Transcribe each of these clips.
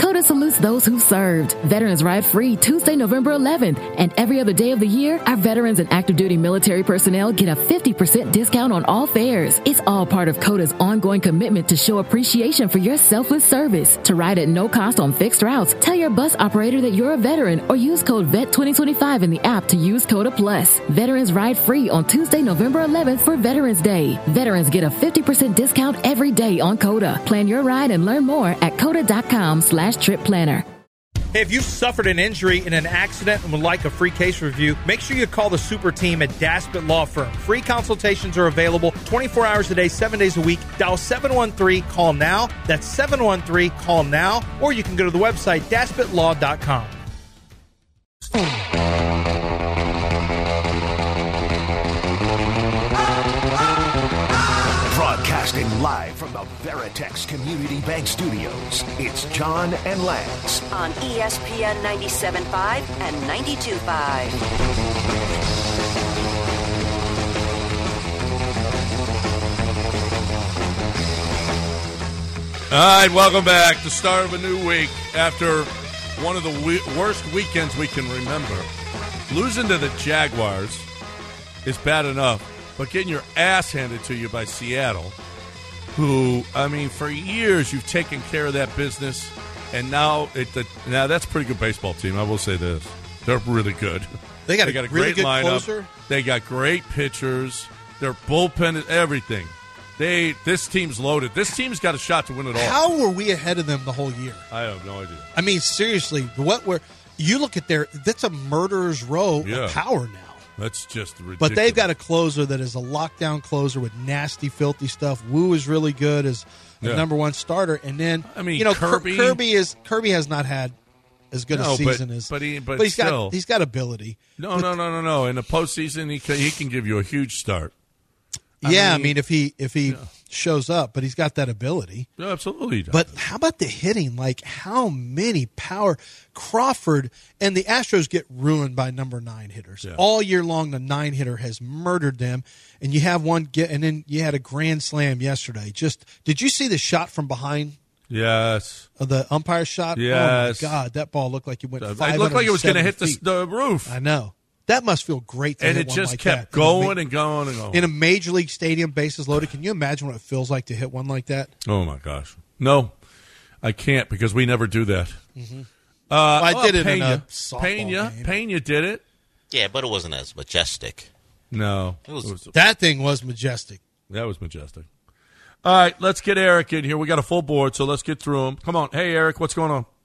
Coda salutes those who served. Veterans ride free Tuesday, November 11th. And every other day of the year, our veterans and active duty military personnel get a 50% discount on all fares. It's all part of Coda's ongoing commitment to show appreciation for your selfless service. To ride at no cost on fixed routes, tell your bus operator that you're a veteran or use code VET2025 in the app to use Coda Plus. Veterans ride free on Tuesday, November 11th for Veterans Day. Veterans get a 50% discount every day on Coda. Plan your ride and learn more at coda.com/trip planner. Hey, if you've suffered an injury in an accident and would like a free case review, make sure you call the super team at Daspit Law Firm. Free consultations are available 24 hours a day, 7 days a week. Dial 713-CALL-NOW. That's 713-CALL-NOW. Or you can go to the website, daspitlaw.com. Broadcasting live from the Veritex Community Bank Studios, it's John and Lance on ESPN 97.5 and 92.5. All right, welcome back. The start of a new week after one of the worst weekends we can remember. Losing to the Jaguars is bad enough, but getting your ass handed to you by Seattle, who, I mean, for years you've taken care of that business, and now that's a pretty good baseball team. I will say this. They're really good. They got a really great good lineup. closer. They got great pitchers. Their bullpen is everything. This team's loaded. This team's got a shot to win it all. How were we ahead of them the whole year? I have no idea. I mean, seriously, you look at that's a murderer's row of power now. That's just ridiculous. But they've got a closer that is a lockdown closer with nasty, filthy stuff. Wu is really good as the number one starter, and then Kirby has not had as good a season as, but he's got ability. No. In the postseason, he can give you a huge start. I mean, if he shows up, but he's got that ability. Yeah, absolutely. But how about the hitting? Like, how many power Crawford and the Astros get ruined by number 9 hitters all year long. The 9 hitter has murdered them, and you have one and then you had a grand slam yesterday. Did you see the shot from behind? Yes. The umpire shot. Yes. Oh my God, that ball looked like it went. It looked like it was going to hit the roof. I know. That must feel great to and hit it one just like kept that. going and going and going. In a major league stadium, bases loaded, can you imagine what it feels like to hit one like that? Oh, my gosh. No, I can't because we never do that. Mm-hmm. I did it in a softball game. Pena did it. Yeah, but it wasn't as majestic. No. That thing was majestic. That was majestic. All right, let's get Eric in here. We got a full board, so let's get through them. Come on. Hey, Eric, what's going on?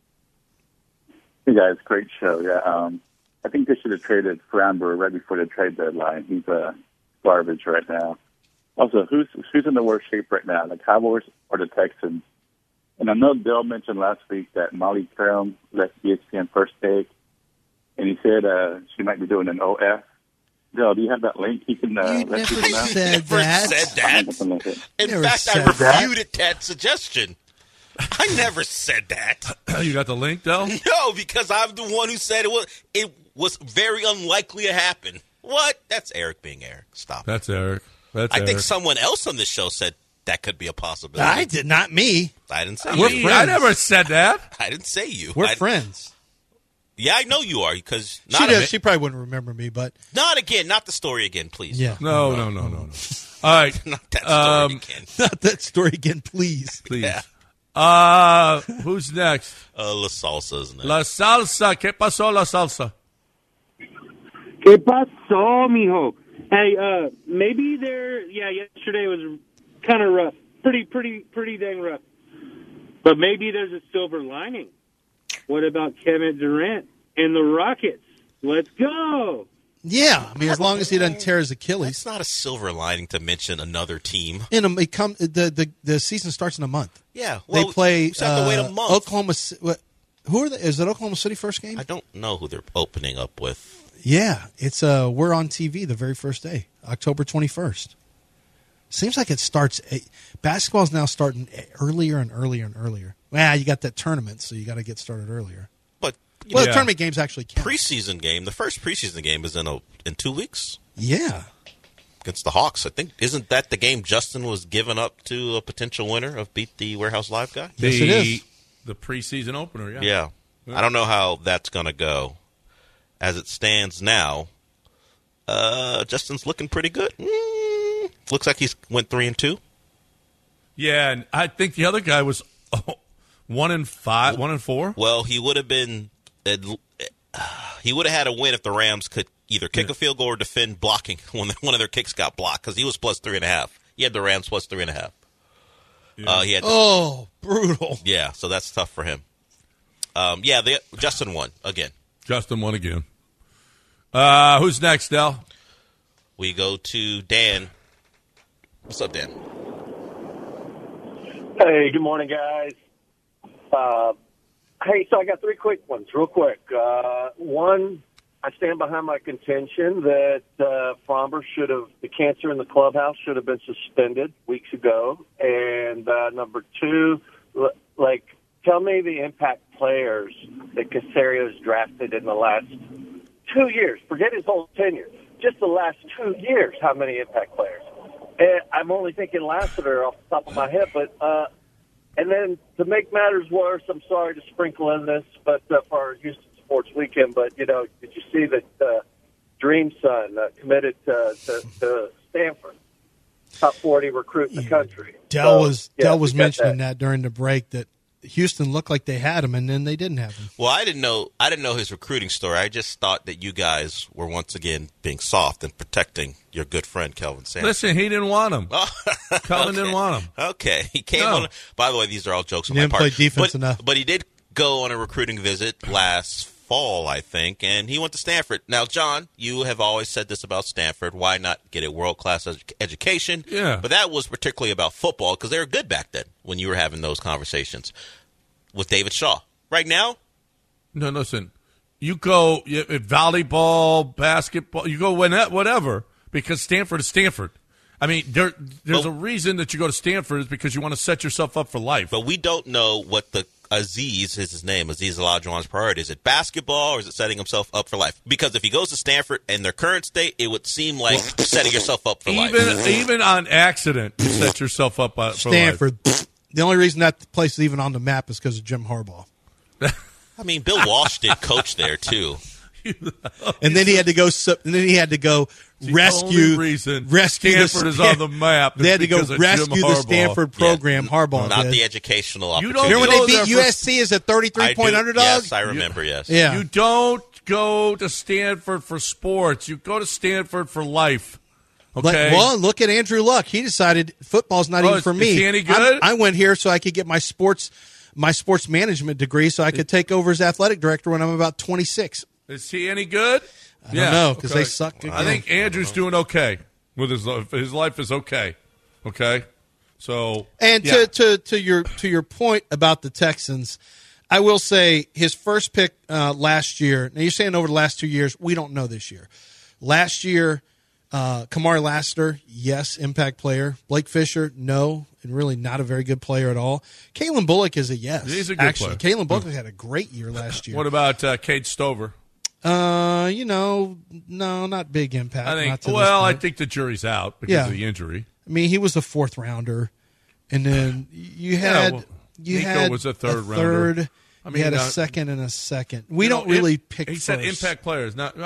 Hey, guys. Great show. Yeah, I think they should have traded Framber right before the trade deadline. He's garbage right now. Also, who's in the worst shape right now, the Cowboys or the Texans? And I know Bill mentioned last week that Molly Crum left ESPN First Take, and he said she might be doing an OF. Bill, do you have that link? You can let people know. Said that. In fact, I refuted that suggestion. I never said that. You got the link, Del? No, because I'm the one who said it was very unlikely to happen. What? That's Eric being Eric. Stop. That's Eric. I think someone else on this show said that could be a possibility. I did, not me. I didn't say you. You. I never said that. I didn't say you. We're friends. Yeah, I know you are because she probably wouldn't remember me, but not again. Not the story again, please. Yeah. No. All right. Not that story again. Not that story again, please. Please. Yeah. Who's next? La Salsa, isn't it? La Salsa. ¿Qué pasó, La Salsa? ¿Qué pasó, mijo? Hey, maybe yesterday was kind of rough. Pretty dang rough. But maybe there's a silver lining. What about Kevin Durant and the Rockets? Let's go. Yeah, I mean, as long as he doesn't tear his Achilles. It's not a silver lining to mention another team. The season starts in a month. Yeah, well, they play. You have to wait a month. Oklahoma. Who are they? Is it Oklahoma City first game? I don't know who they're opening up with. Yeah, it's we're on TV the very first day, October 21st. Seems like it starts. Basketball's now starting earlier and earlier and earlier. Well, you got that tournament, so you got to get started earlier. But the tournament games actually count. Preseason game. The first preseason game is in 2 weeks. Yeah, against the Hawks. I think isn't that the game Justin was giving up to a potential winner of Beat the Warehouse Live guy? Yes, it is. The preseason opener, yeah. Yeah. I don't know how that's going to go. As it stands now, Justin's looking pretty good. Looks like he's went 3-2. Yeah, and I think the other guy was 1-5, 1-4. Well, he would have been. He would have had a win if the Rams could either kick a field goal or defend blocking when one of their kicks got blocked, because he was plus 3.5. He had the Rams plus 3.5. Yeah. Brutal. Yeah, so that's tough for him. Justin won again. Justin won again. Who's next, Del? We go to Dan. What's up, Dan? Hey, good morning, guys. Hey, so I got 3 quick ones, real quick. One, I stand behind my contention that Fromber the cancer in the clubhouse should have been suspended weeks ago. And number 2, tell me the impact players that Casario's drafted in the last 2 years. Forget his whole tenure. Just the last 2 years, how many impact players? And I'm only thinking Lassiter off the top of my head, but and then to make matters worse, I'm sorry to sprinkle in this, but for our Houston Sports Weekend, but did you see that Dream Son committed to Stanford, top 40 recruit in the country? Dell was mentioning that during the break, that Houston looked like they had him, and then they didn't have him. Well, I didn't know his recruiting story. I just thought that you guys were once again being soft and protecting your good friend Kelvin Sampson. Listen, he didn't want him. Kelvin didn't want him. Okay, he came on. By the way, these are all jokes on my part. He didn't play defense enough, but he did go on a recruiting visit last fall, I think, and he went to Stanford. Now, John, you have always said this about Stanford. Why not get a world-class education? Yeah. But that was particularly about football, because they were good back then when you were having those conversations with David Shaw. Right now? No, listen. You go volleyball, basketball, you go whatever, because Stanford is Stanford. I mean, there's a reason that you go to Stanford is because you want to set yourself up for life. But we don't know what the Aziz is his name. Aziz Olajuwon's priority. Is it basketball or is it setting himself up for life? Because if he goes to Stanford in their current state, it would seem like setting yourself up for life. Even on accident, you set yourself up for Stanford. life. The only reason that place is even on the map is because of Jim Harbaugh. I mean, Bill Walsh did coach there too. And then he had to go. Rescue Stanford is on the map. They had to go rescue the Stanford program. Yeah, Harbaugh not did. the educational opportunity. Remember when they beat USC as a 33-point underdog? Yes, I remember. Yes. Yeah. You don't go to Stanford for sports. You go to Stanford for life. Okay. Well, look at Andrew Luck. He decided football's not even for me. Is he any good? I went here so I could get my sports management degree, so I could take over as athletic director when I'm about 26. Is he any good? I don't know, because they sucked again. I think Andrew's doing okay with his life. His life is okay. Okay, so to your point about the Texans, I will say his first pick last year. Now you're saying over the last 2 years, we don't know this year. Last year, Kamari Lassiter, yes, impact player. Blake Fisher, no, and really not a very good player at all. Kalen Bullock is a yes. He's a good player. Kalen Bullock had a great year last year. What about Cade Stover? No, not big impact. I think the jury's out because of the injury. I mean, he was a 4th rounder, and then Nico was a third rounder. I mean, he had a second and a second. We don't really pick. He said impact players. There's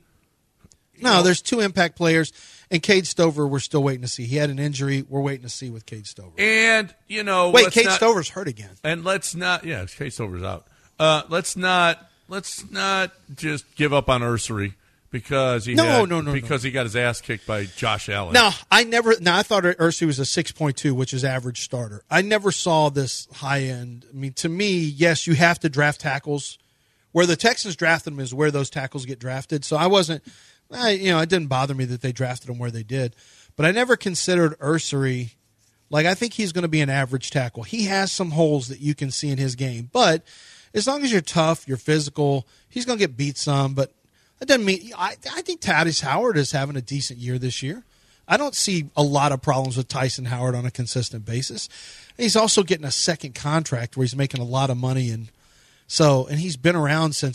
2 impact players, and Cade Stover we're still waiting to see. He had an injury. We're waiting to see with Cade Stover. And Cade Stover's hurt again. And Cade Stover's out. Let's not just give up on Ursery because he got his ass kicked by Josh Allen. I thought Ursery was a 6.2, which is average starter. I never saw this high end. I mean, to me, yes, you have to draft tackles. Where the Texans drafted them is where those tackles get drafted. So it didn't bother me that they drafted him where they did. But I never considered Ursery. I think he's going to be an average tackle. He has some holes that you can see in his game, but as long as you're tough, you're physical, he's going to get beat some, but that doesn't mean – I think Tytus Howard is having a decent year this year. I don't see a lot of problems with Tyson Howard on a consistent basis. He's also getting a second contract where he's making a lot of money, and he's been around since,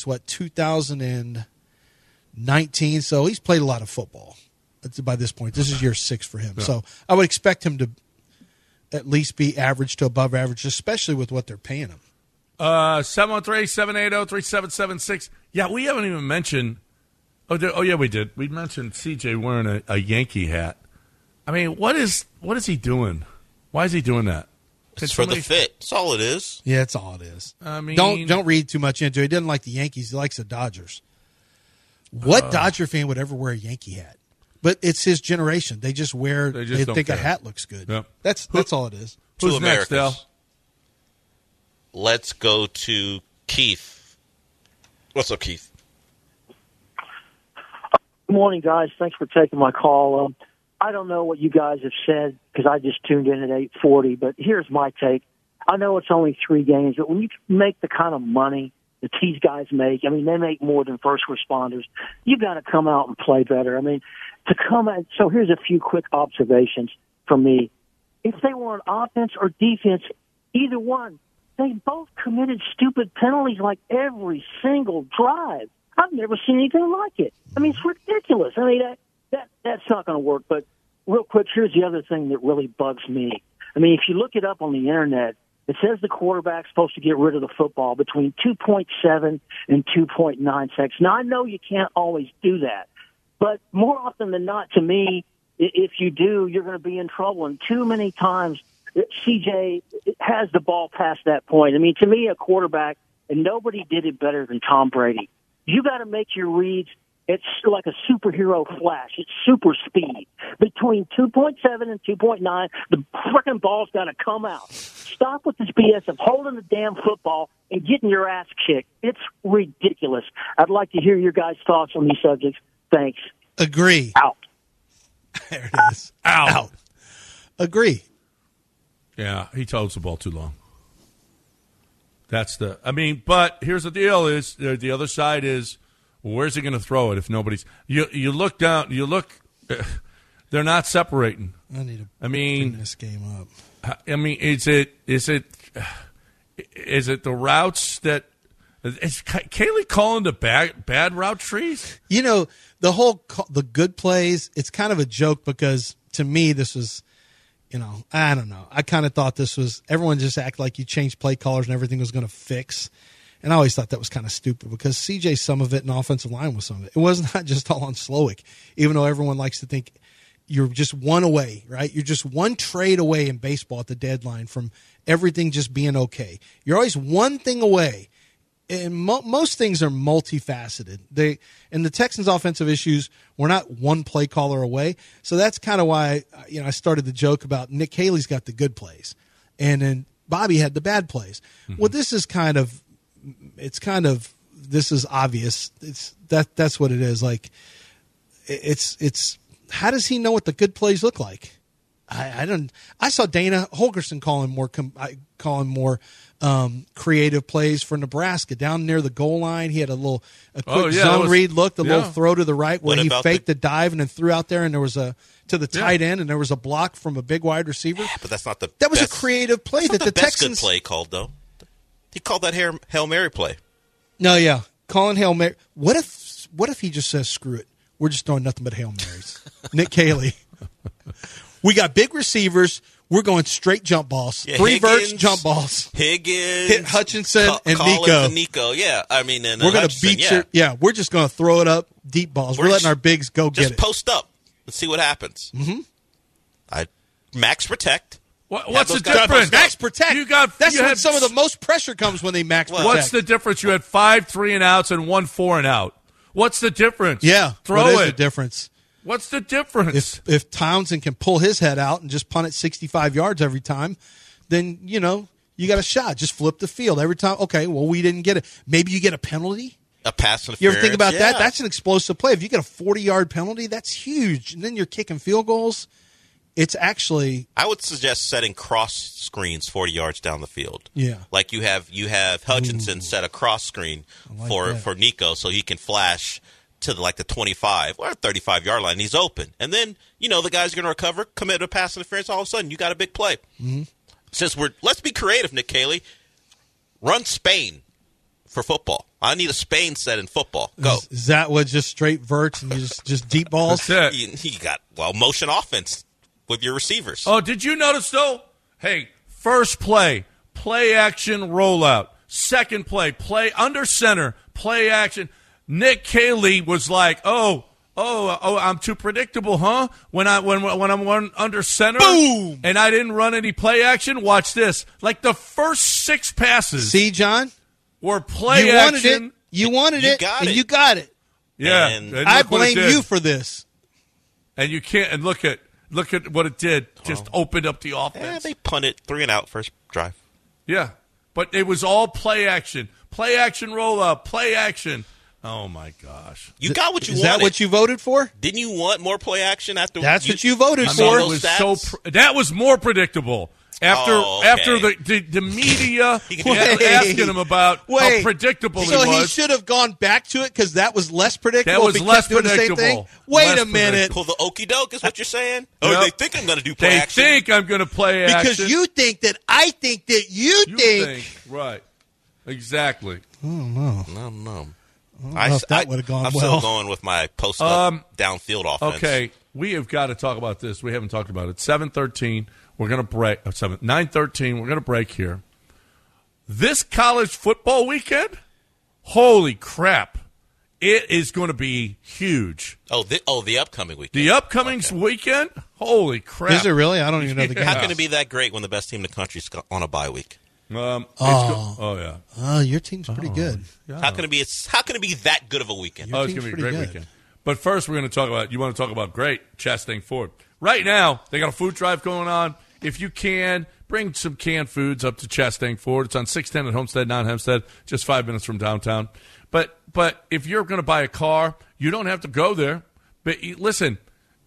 2019, so he's played a lot of football by this point. This is year 6 for him. Yeah. So I would expect him to at least be average to above average, especially with what they're paying him. 713-780-3776. Yeah, we haven't even mentioned. Oh, yeah, we did. We mentioned CJ wearing a Yankee hat. I mean, what is he doing? Why is he doing that? It's for the fit. That's all it is. Yeah, that's all it is. I mean, don't read too much into it. He doesn't like the Yankees. He likes the Dodgers. What Dodger fan would ever wear a Yankee hat? But it's his generation. They just wear. They think a hat looks good. Yep. That's all it is. Who's next, Dale? Let's go to Keith. What's up, Keith? Good morning, guys. Thanks for taking my call. I don't know what you guys have said because I just tuned in at 8:40, but here's my take. I know it's only 3 games, but when you make the kind of money that these guys make, I mean, they make more than first responders, you've got to come out and play better. I mean, so here's a few quick observations from me. If they were on offense or defense, either one, they both committed stupid penalties like every single drive. I've never seen anything like it. I mean, it's ridiculous. I mean, that's not going to work. But real quick, here's the other thing that really bugs me. I mean, if you look it up on the Internet, it says the quarterback's supposed to get rid of the football between 2.7 and 2.9 seconds. Now, I know you can't always do that. But more often than not, to me, if you do, you're going to be in trouble. And too many times, CJ has the ball past that point. I mean, to me, a quarterback, and nobody did it better than Tom Brady. You got to make your reads. It's like a superhero flash. It's super speed. Between 2.7 and 2.9, the frickin' ball's got to come out. Stop with this BS of holding the damn football and getting your ass kicked. It's ridiculous. I'd like to hear your guys' thoughts on these subjects. Thanks. Agree. Out. There it is. Out. Agree. Yeah, he holds the ball too long. But here's the deal: is the other side is, where's he going to throw it if nobody's? You look down. You look. They're not separating. I need to bring this game up. I mean, is it the routes that? Is Kaylee calling the bad route trees? You know, the good plays, it's kind of a joke because to me this was, I don't know. I kind of thought this was, everyone just act like you changed play callers and everything was going to fix. And I always thought that was kind of stupid because CJ, some of it, and offensive line was some of it. It was not just all on Slowick, even though everyone likes to think you're just one away, right? You're just one trade away in baseball at the deadline from everything just being okay. You're always one thing away. And most things are multifaceted. And the Texans' offensive issues were not one play caller away. So that's kind of why I started the joke about Nick Haley's got the good plays, and then Bobby had the bad plays. Mm-hmm. Well, this is this is obvious. That's what it is. Like it's how does he know what the good plays look like? I saw Dana Holgorsen calling more creative plays for Nebraska down near the goal line. He had a quick zone read look, little throw to the right where he faked the dive and then threw out there, and there was to the tight end, and there was a block from a big wide receiver. Yeah, but that's not the. That was a creative play that the Texans. Good play called though. He called that Hail Mary play. No, yeah, calling Hail Mary. What if he just says screw it? We're just throwing nothing but Hail Marys. Nick Haley. We got big receivers. We're going straight jump balls. Yeah, 3 verts, jump balls. Higgins. Hit Hutchinson and Collins Nico. And Nico, yeah. I mean, and we're going to beat you. Yeah, we're just going to throw it up deep balls. We're letting our bigs go get it. Just post up. Let's see what happens. Mm-hmm. Max protect. What's the difference? Max protect. That's when some of the most pressure comes when they max protect. What's the difference? You had 5 3-and-outs and 1 4-and-out. What's the difference? Yeah, throw it. What is the difference? What's the difference? If Townsend can pull his head out and just punt it 65 yards every time, then, you got a shot. Just flip the field every time. Okay, well, we didn't get it. Maybe you get a penalty. A pass interference. You ever think about that? That's an explosive play. If you get a 40-yard penalty, that's huge. And then you're kicking field goals. It's actually... I would suggest setting cross screens 40 yards down the field. Yeah. Like you have Hutchinson set a cross screen for Nico so he can flash to the 25 or 35-yard line. He's open. And then, the guy's going to recover, commit a pass interference. All of a sudden, you got a big play. Mm-hmm. Let's be creative, Nick Haley. Run Spain for football. I need a Spain set in football. Go. Is that what, just straight verts and just deep balls? That's it. You got, motion offense with your receivers. Oh, did you notice, though? Hey, first play action rollout. second play under center, play action. Nick Caley was like, oh, I'm too predictable, huh? When I'm under center, boom, and I didn't run any play action. Watch this. Like the first 6 passes. See, John, were play action. Wanted it. You wanted it, and you got it. Yeah, and I blame you for this. And you can't. And look at what it did. Just opened up the offense. Yeah, they punted 3 and out first drive. Yeah, but it was all play action roll up, play action. Oh my gosh! You got what you wanted. Is that what you voted for? Didn't you want more play action after? That's what you voted for. That was more predictable. After the media asking him about how predictable he was. So he should have gone back to it because that was less predictable. That was less predictable. Wait a minute. Pull the okie doke is what you're saying? Oh, they think I'm going to do play action. They think I'm going to play action. Because you think that I think that you think. Right. Exactly. Oh, no. No. I don't know if that would have gone I'm well. still going with my post-up downfield offense. Okay. We have got to talk about this. We haven't talked about it. 7:13. We're going to break. 9:13. We're going to break here. This college football weekend, holy crap! It is going to be huge. The upcoming weekend. The upcoming weekend, holy crap! Is it really? I don't even know the game. How can it be that great when the best team in the country is on a bye week? Yeah. Oh, your team's pretty good. Yeah. How can it be that good of a weekend? It's going to be a great weekend. But first, we're going to talk about. You want to talk about great Chastang Ford right now? They got a food drive going on. If you can, bring some canned foods up to Chastang Ford. It's on 610 at Homestead, non-Hempstead, just 5 minutes from downtown. But if you're going to buy a car, you don't have to go there. But listen,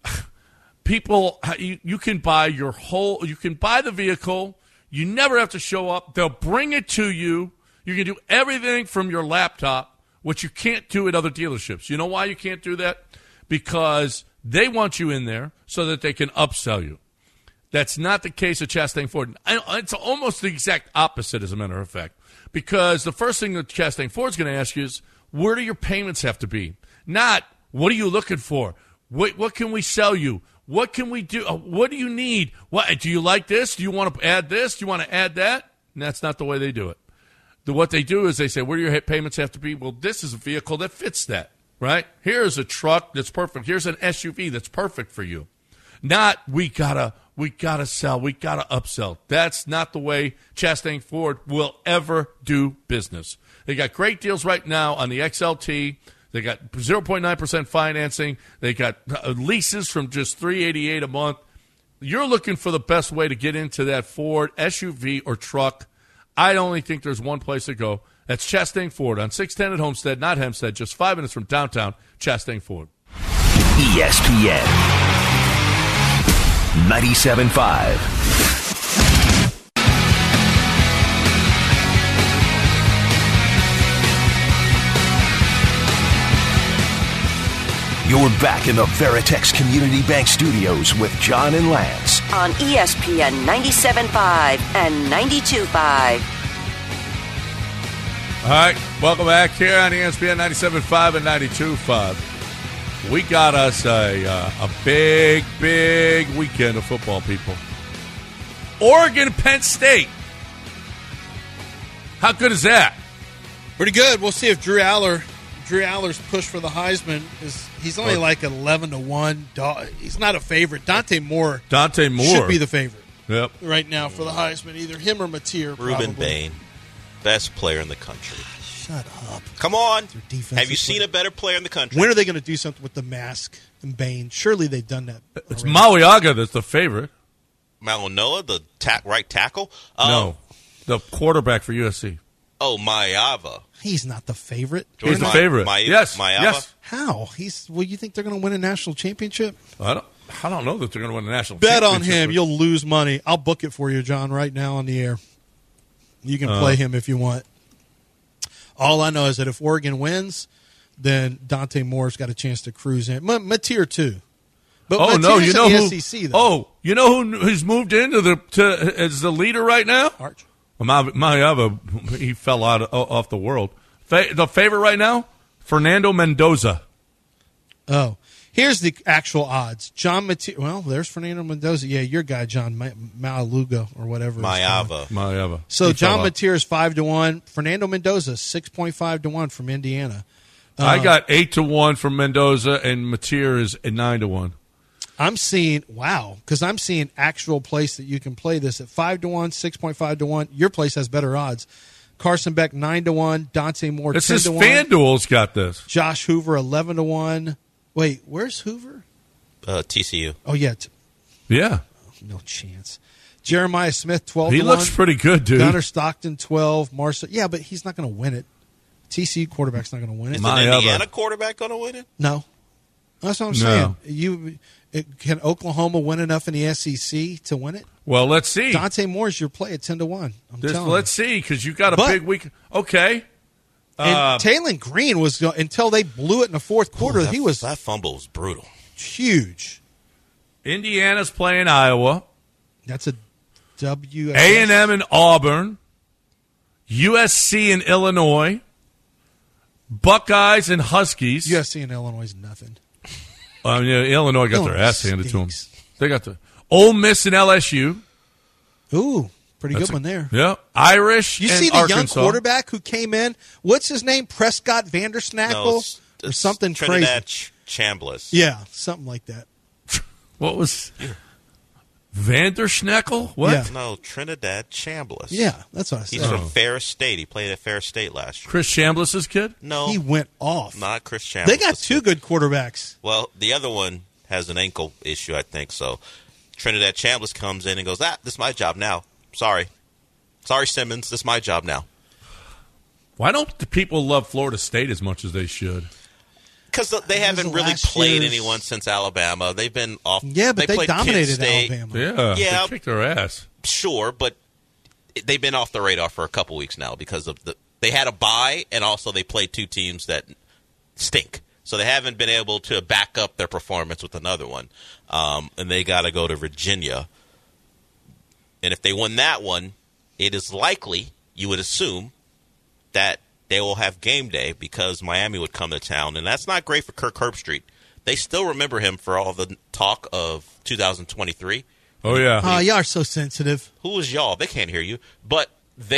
people, you can buy you can buy the vehicle. You never have to show up. They'll bring it to you. You can do everything from your laptop, which you can't do at other dealerships. You know why you can't do that? Because they want you in there so that they can upsell you. That's not the case at Chastang Ford. It's almost the exact opposite, as a matter of fact, because the first thing that Chastang Ford's going to ask you is, where do your payments have to be? Not, what are you looking for? What can we sell you? What can we do? What do you need? What do you like this? Do you want to add this? Do you want to add that? And that's not the way they do it. What they do is they say, where do your payments have to be? Well, this is a vehicle that fits that, right? Here's a truck that's perfect. Here's an SUV that's perfect for you. Not, we gotta sell, we gotta upsell. That's not the way Chastang Ford will ever do business. They got great deals right now on the XLT. They got 0.9% financing. They got leases from just $388 a month. You're looking for the best way to get into that Ford SUV or truck. I only think there's one place to go. That's Chastang Ford on 610 at Homestead, not Hempstead, just 5 minutes from downtown. Chastang Ford. ESPN 97.5. You're back in the Veritex Community Bank Studios with John and Lance on ESPN 97.5 and 92.5. All right, welcome back here on ESPN 97.5 and 92.5. We got us a big, big weekend of football, people. Oregon, Penn State. How good is that? Pretty good. We'll see if Drew Aller's push for the Heisman he's only like 11-1. He's not a favorite. Dante Moore should be the favorite. Yep. Right now for the Heisman, either him or Mateer. Ruben Bain, best player in the country. Shut up. Come on. Have you seen a better player in the country? When are they going to do something with the mask and Bain? Surely they've done that already. It's Mauiaga that's the favorite. Malonoa, the right tackle? No, the quarterback for USC. Oh, Maiava. He's not the favorite. He's the favorite. Yes. Maiava? Yes. How? You think they're going to win a national championship? I don't know that they're going to win a national Bet championship. Bet on him. You'll lose money. I'll book it for you, John, right now on the air. You can play him if you want. All I know is that if Oregon wins, then Dante Moore's got a chance to cruise in. Mateer, too. But you know who? SEC, though. You know who's moved into as the leader right now? Arch. Maiava, he fell off the world. The favorite right now, Fernando Mendoza. Oh, Here's the actual odds. John Mateer. Well, there's Fernando Mendoza. Yeah, your guy, John Mayaluga or whatever. Mayava. So John Mateer is 5-1. Fernando Mendoza 6.5-1 from Indiana. I got 8-1 from Mendoza, and Mateer is at 9-1. I'm seeing because I'm seeing actual place that you can play this at 5-1, 6.5-1. Your place has better odds. Carson Beck 9-1. Dante Moore 10-1. This is FanDuel's got this. Josh Hoover 11-1. Wait, where's Hoover? TCU. Oh yeah, Yeah. no chance. Jeremiah Smith 12-1. He looks pretty good, dude. Gunnar Stockton 12. Marshall. Yeah, but he's not going to win it. TCU quarterback's not going to win it. Is an Indiana quarterback going to win it? No. That's what I'm saying. Can Oklahoma win enough in the SEC to win it? Well, let's see. Dante Moore's your play at 10-1. Let's see, because you got a big week. Okay. And Taylon Green was until they blew it in the fourth quarter. That fumble was brutal, huge. Indiana's playing Iowa. That's a W. A&M and Auburn. USC and Illinois. Buckeyes and Huskies. USC and Illinois is nothing. Illinois got their ass handed to them. They got the Ole Miss and LSU. Ooh, pretty good one there. Yeah, Irish. You and see the Arkansas. young quarterback who came in? What's his name? Prescott Vandersnackle or something Trinidad crazy? Chambliss. Yeah, something like that. What was Vandersnackle? What? Yeah. No, Trinidad Chambliss. Yeah, that's what I said. He's from Ferris State. He played at Ferris State last year. Chris Chambliss's kid? No, he went off. Not Chris Chambliss. They got two good quarterbacks. Well, the other one has an ankle issue, I think. So Trinidad Chambliss comes in and goes, this is my job now. Sorry, Simmons. This is my job now. Why don't the people love Florida State as much as they should? Because they haven't really played anyone since Alabama. They've been off. Yeah, but they dominated Yeah, Alabama. they kicked their ass. Sure, but they've been off the radar for a couple weeks now because of they had a bye, and also they played two teams that stink. So they haven't been able to back up their performance with another one. And they got to go to Virginia. And if they win that one, it is likely, you would assume, that they will have game day because Miami would come to town. And that's not great for Kirk Herbstreit. They still remember him for all the talk of 2023. Oh, yeah. Oh, y'all are so sensitive. Who is y'all? They can't hear you. But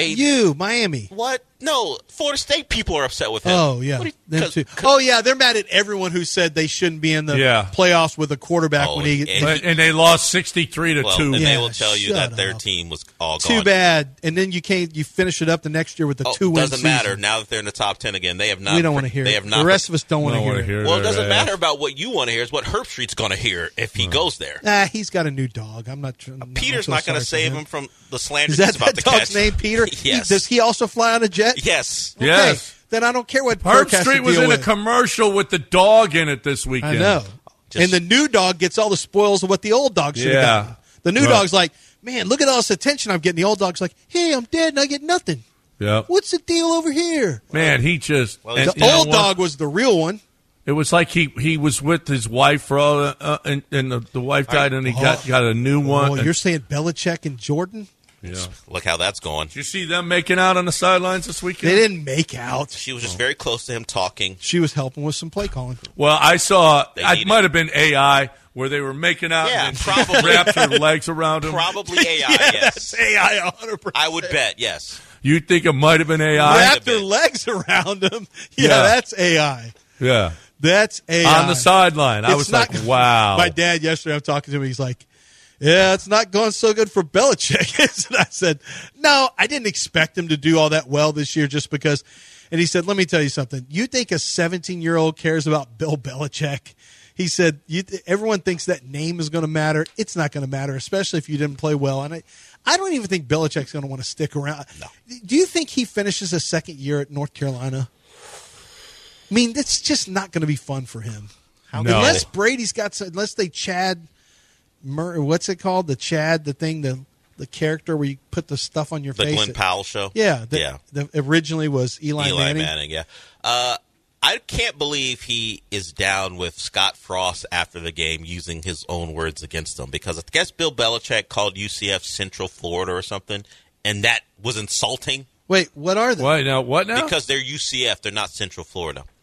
Miami. What? No, Florida State people are upset with him. Oh, yeah. Them too. Oh, yeah, they're mad at everyone who said they shouldn't be in the playoffs with a quarterback when and they lost 63-2. And they will tell you that their team was all gone. Too bad. And then you finish it up the next year with the 2-win doesn't season. matter. Now that they're in the top 10 again, they have not. We don't want to hear it. The rest of us don't want to hear it. Well, it doesn't matter about what you want to hear. It's what Herbstreit's going to hear if he goes there. He's got a new dog. Peter's not going to save him from the slander. Is that about that dog's name, Peter? Yes. Does he also fly on a jet? Yes. Okay. Yes. Then I don't care what Herbstreit was in a commercial with the dog in it this weekend. I know. And the new dog gets all the spoils of what the old dog should have gotten. The new dog's like, man, look at all this attention I'm getting. The old dog's like, hey, I'm dead and I get nothing. Yeah. What's the deal over here? Man, he just... the old dog was the real one. It was like he was with his wife for all, and the wife died, and he got a new one. Oh, you're saying Belichick and Jordan? Yeah. Look how that's going. Did you see them making out on the sidelines this weekend? They didn't make out. She was just very close to him talking. She was helping with some play calling. Well, I saw it might have been AI where they were making out and probably wrapped her legs around him. Probably AI, yes. That's AI 100%. I would bet, yes. You think it might have been AI? Wrapped her legs around him. Yeah, that's AI. Yeah. That's AI. On the sideline. I was like, wow. My dad yesterday, I'm talking to him, he's like, yeah, it's not going so good for Belichick. And I said, no, I didn't expect him to do all that well this year just because. And he said, let me tell you something. You think a 17-year-old cares about Bill Belichick? He said, everyone thinks that name is going to matter. It's not going to matter, especially if you didn't play well. And I don't even think Belichick's going to want to stick around. No. Do you think he finishes a second year at North Carolina? I mean, it's just not going to be fun for him. No. Unless Brady's got some, unless they what's it called? The Chad, the thing, the character where you put the stuff on your face. The Glenn Powell show? Yeah. The originally was Eli Manning, yeah. I can't believe he is down with Scott Frost after the game using his own words against him because I guess Bill Belichick called UCF Central Florida or something, and that was insulting. Wait, what are they? What now? Because they're UCF. They're not Central Florida.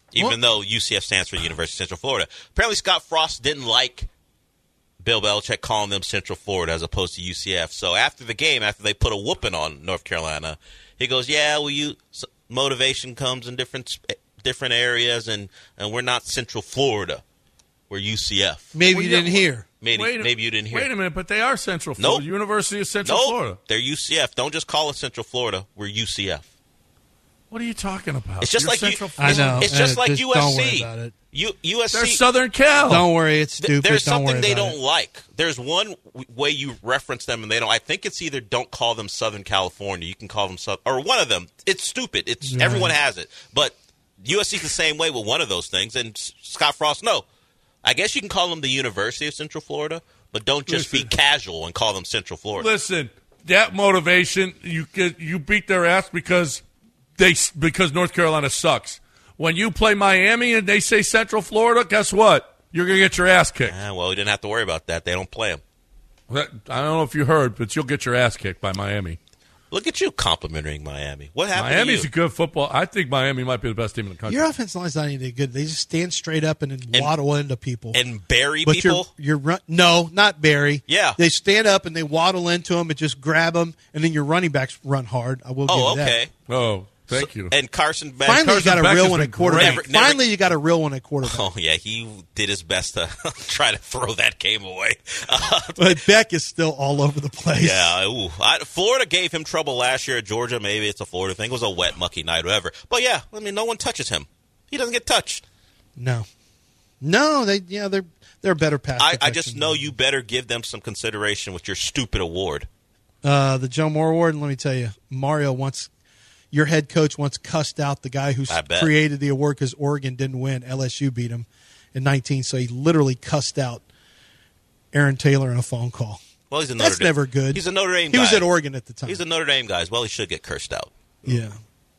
even though UCF stands for University of Central Florida. Apparently Scott Frost didn't like Bill Belichick calling them Central Florida as opposed to UCF. So after the game, after they put a whooping on North Carolina, he goes, yeah, well, motivation comes in different areas, and we're not Central Florida. We're UCF. Maybe you didn't hear. Maybe you didn't hear. Wait a minute, but they are Central Florida. Nope. University of Central Florida. They're UCF. Don't just call us Central Florida. We're UCF. What are you talking about? It's just You're like Central I know. It's just like just USC. Don't worry about it. USC. They're Southern Cal. Don't worry, it's stupid. There's don't something worry they about don't it. like. There's one way you reference them, and they don't. I think it's either don't call them Southern California. You can call them or one of them. It's stupid. It's everyone has it, but USC's the same way with one of those things. And Scott Frost, no. I guess you can call them the University of Central Florida, but don't just be casual and call them Central Florida. Listen, that motivation, you beat their ass because North Carolina sucks. When you play Miami and they say Central Florida, guess what? You're going to get your ass kicked. Well, we didn't have to worry about that. They don't play them. I don't know if you heard, but you'll get your ass kicked by Miami. Look at you complimenting Miami. What happened Miami's to you? a good football. I think Miami might be the best team in the country. Your offensive line's not any good. They just stand straight up and then waddle into people. And bury but people? No, not bury. Yeah. They stand up and they waddle into them and just grab them, and then your running backs run hard. I will give you that. Okay. Oh, thank you. And Carson Beck. Finally, you got a real one at quarterback. Never- Finally, you got a real one at quarterback. Oh, yeah, he did his best to try to throw that game away. But Beck is still all over the place. Yeah, Florida gave him trouble last year at Georgia. Maybe it's a Florida thing. It was a wet, mucky night, whatever. But, yeah, I mean, no one touches him. He doesn't get touched. No, they're better pass. I just know you better give them some consideration with your stupid award. The Joe Moore Award, and let me tell you, your head coach once cussed out the guy who created the award because Oregon didn't win. LSU beat him in 19, so he literally cussed out Aaron Taylor in a phone call. Well, he's a Notre Dame. That's never good. He's a Notre Dame guy. He was at Oregon at the time. He's a Notre Dame guy. Well, he should get cursed out. Yeah.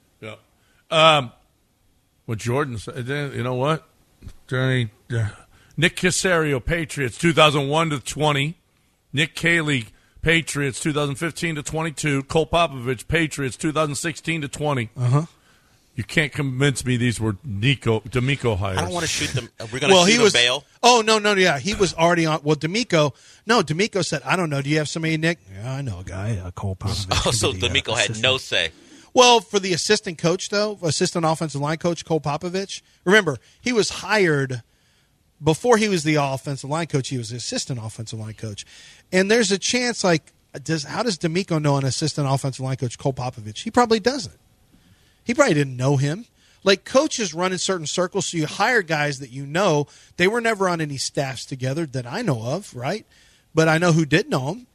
What Jordan said, you know what? Nick Caserio, Patriots, 2001-20. Nick Caley, Patriots, 2015-22. Cole Popovich, Patriots, 2016-20. Uh-huh. You can't convince me these were D'Amico hires. I don't want to shoot them. We're going to shoot them bail? Oh, no, yeah. He was already on. Well, D'Amico said, I don't know. Do you have somebody, Nick? Yeah, I know a guy, Cole Popovich. Oh, so D'Amico had no say. Well, for the assistant coach, though, assistant offensive line coach, Cole Popovich, remember, he was hired before he was the offensive line coach. He was the assistant offensive line coach. And there's a chance, how does D'Amico know an assistant offensive line coach, Cole Popovich? He probably doesn't. He probably didn't know him. Like, coaches run in certain circles, so you hire guys that you know. They were never on any staffs together that I know of, right? But I know who did know him.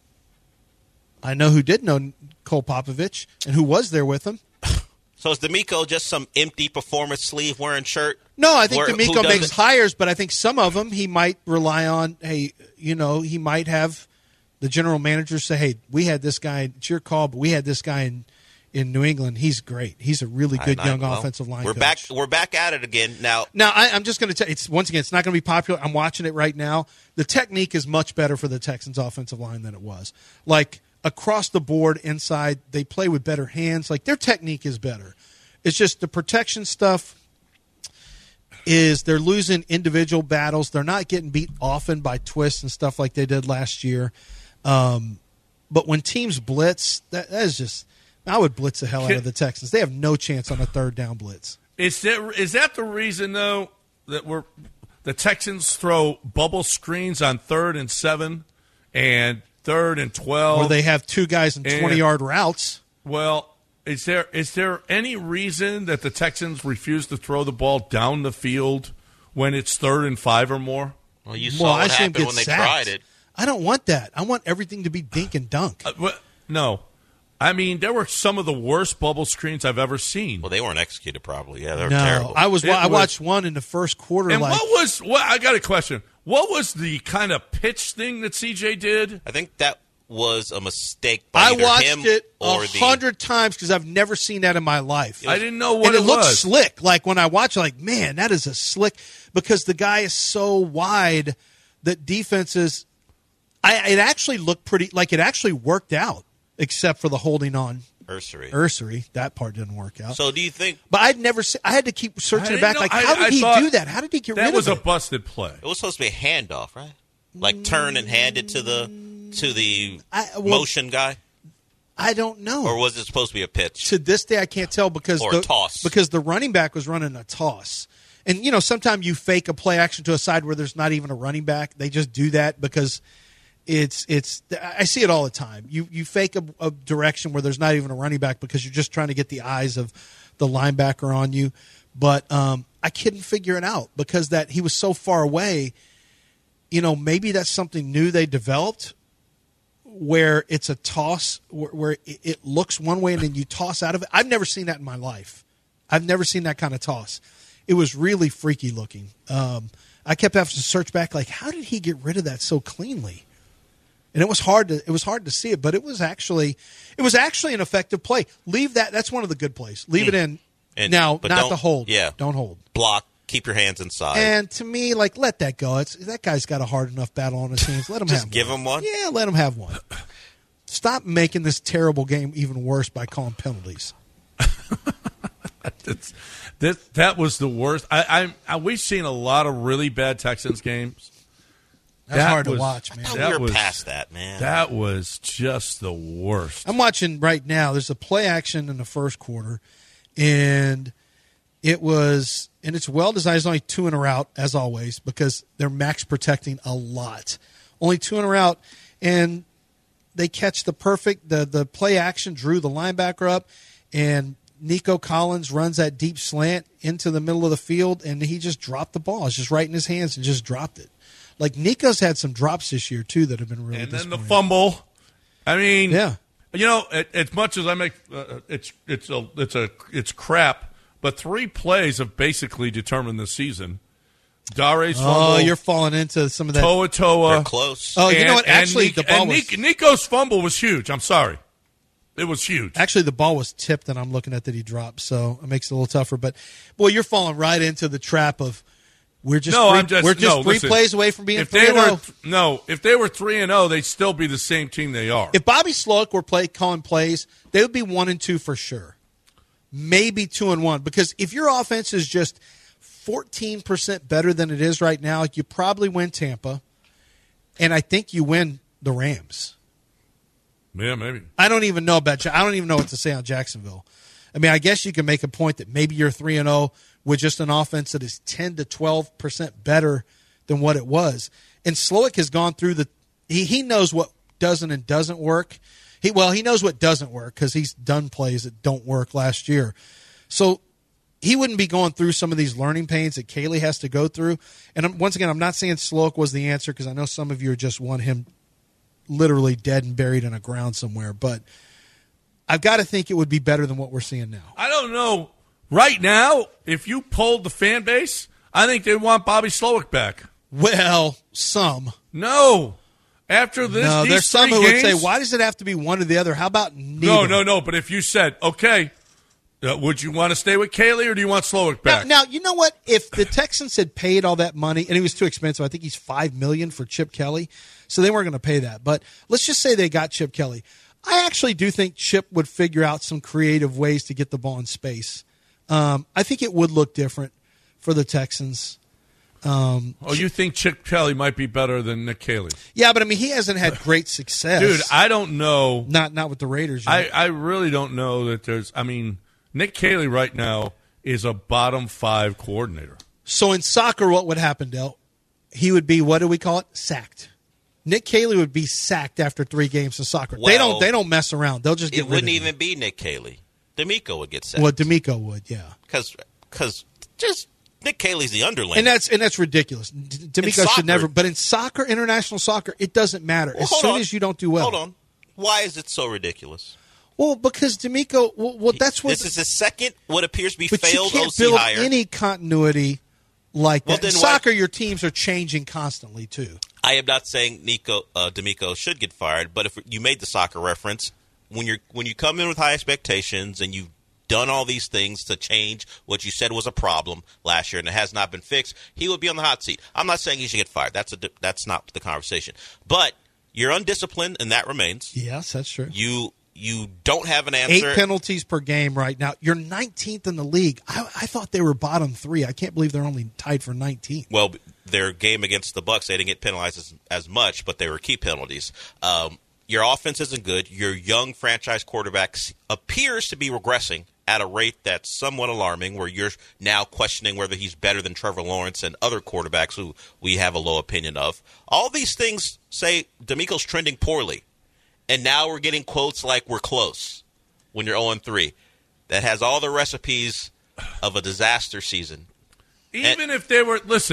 I know who did know Cole Popovich and who was there with him. So is D'Amico just some empty performance sleeve wearing shirt? No, I think D'Amico makes hires, but I think some of them he might rely on. Hey, he might have the general manager say, "Hey, we had this guy. It's your call, but we had this guy in New England. He's great. He's a really good young offensive line coach." We're back at it again now. Now I'm just going to tell you, once again, it's not going to be popular. I'm watching it right now. The technique is much better for the Texans' offensive line than it was. Like, across the board, inside, they play with better hands. Like, their technique is better. It's just the protection stuff is they're losing individual battles. They're not getting beat often by twists and stuff like they did last year. But when teams blitz, that is just – I would blitz the hell out of the Texans. They have no chance on a third down blitz. Is that the reason, though, that the Texans throw bubble screens on 3rd and 7 and 3rd and 12? Or they have two guys in 20-yard routes. Well, is there any reason that the Texans refuse to throw the ball down the field when it's 3rd and 5 or more? Well, you saw what happened when they tried it. I don't want that. I want everything to be dink and dunk. No. I mean, there were some of the worst bubble screens I've ever seen. Well, they weren't executed properly. Yeah, they were terrible. I watched one in the first quarter. And I got a question. What was the kind of pitch thing that CJ did? I think that was a mistake by either him or I watched it 100 times because I've never seen that in my life. I didn't know what it was. And it looked slick. Like, when I watch it, like, man, that is a slick – because the guy is so wide that defenses – it actually looked pretty – like, it actually worked out except for the holding on Ursery. That part didn't work out. So do you think? But I had to keep searching it back. How did he do that? How did he get rid of it? That was a busted play. It was supposed to be a handoff, right? Like turn and hand it to the motion guy. I don't know. Or was it supposed to be a pitch? To this day, I can't tell because a toss. Because the running back was running a toss. And, sometimes you fake a play action to a side where there's not even a running back. They just do that because it's I see it all the time. You fake a direction where there's not even a running back because you're just trying to get the eyes of the linebacker on you. But I couldn't figure it out because that he was so far away. Maybe that's something new they developed where it's a toss where it looks one way and then you toss out of it. I've never seen that in my life. I've never seen that kind of toss. It was really freaky looking. I kept having to search back, like, how did he get rid of that so cleanly? And it was hard to see it, but it was actually an effective play. Leave that. That's one of the good plays. Leave it in now, but not to hold. Yeah, don't hold. Block. Keep your hands inside. And to me, let that go. That guy's got a hard enough battle on his hands. Let him just give him one. Yeah, let him have one. Stop making this terrible game even worse by calling penalties. That was the worst. We've seen a lot of really bad Texans games. That's hard to watch, man. We were past that, man. That was just the worst. I'm watching right now. There's a play action in the first quarter, and it's well designed. It's only 2 in a route, as always, because they're max protecting a lot. Only 2 in a route, and they catch the play action, drew the linebacker up, and Nico Collins runs that deep slant into the middle of the field, and he just dropped the ball. It's just right in his hands and just dropped it. Like, Nico's had some drops this year, too, that have been really disappointing. And then the fumble. I mean, yeah. As much as I make it's crap, but 3 plays have basically determined the season. Dare's fumble. Oh, you're falling into some of that. Toa. They're close. Oh, you know what? Actually, the ball was... Nico's fumble was huge. I'm sorry. It was huge. Actually, the ball was tipped, and I'm looking at that he dropped, so it makes it a little tougher. But, boy, you're falling right into the trap of we're just 3 plays away from being 3-0. If they were 3-0, they'd still be the same team they are. If Bobby Sloak were calling plays, they would be 1-2 for sure. Maybe 2-1, because if your offense is just 14% better than it is right now, you probably win Tampa, and I think you win the Rams. Yeah, maybe. I don't even know what to say on Jacksonville. I mean, I guess you can make a point that maybe you're 3-0 with just an offense that is 10 to 12% better than what it was. And Sloak has gone through he knows what doesn't and doesn't work. He knows what doesn't work because he's done plays that don't work last year. So he wouldn't be going through some of these learning pains that Kaylee has to go through. And once again, I'm not saying Sloak was the answer because I know some of you just want him literally dead and buried in a ground somewhere. But I've got to think it would be better than what we're seeing now. I don't know. Right now, if you polled the fan base, I think they'd want Bobby Sloak back. Well, some. No. After this, no, these there's some who games, would say, why does it have to be one or the other? How about neither? No. But if you said, okay, would you want to stay with Kaylee or do you want Sloak back? Now, you know what? If the Texans had paid all that money, and he was too expensive, I think he's $5 million for Chip Kelly, so they weren't going to pay that. But let's just say they got Chip Kelly. I actually do think Chip would figure out some creative ways to get the ball in space. I think it would look different for the Texans. You think Chip Kelly might be better than Nick Caley? Yeah, but I mean, he hasn't had great success. Dude, I don't know. Not with the Raiders yet. I really don't know that there's – I mean, Nick Caley right now is a bottom 5 coordinator. So in soccer, what would happen, Del? He would be, what do we call it? Sacked. Nick Caley would be sacked after 3 games of soccer. Well, they don't mess around. They'll just get rid of him. It wouldn't even be Nick Caley. D'Amico would get sacked. Well, D'Amico would, yeah. Because just Nick Caley's the underling. And that's ridiculous. D'Amico should never. But in soccer, international soccer, it doesn't matter. As soon as you don't do well. Hold on. Why is it so ridiculous? Well, because D'Amico, that's what. This is his second, what appears to be but failed you can't OC build hire. any continuity like that. In soccer, your teams are changing constantly, too. I am not saying D'Amico should get fired, but if you made the soccer reference, when you come in with high expectations and you've done all these things to change what you said was a problem last year and it has not been fixed, he would be on the hot seat. I'm not saying he should get fired. That's not the conversation. But you're undisciplined, and that remains. Yes, that's true. You you don't have an answer. 8 penalties per game right now. You're 19th in the league. I thought they were bottom 3. I can't believe they're only tied for 19th. Well, their game against the Bucs, they didn't get penalized as much, but they were key penalties. Your offense isn't good. Your young franchise quarterback appears to be regressing at a rate that's somewhat alarming, where you're now questioning whether he's better than Trevor Lawrence and other quarterbacks who we have a low opinion of. All these things say DeMeco's trending poorly. And now we're getting quotes like we're close when you're 0-3. That has all the recipes of a disaster season. Even if they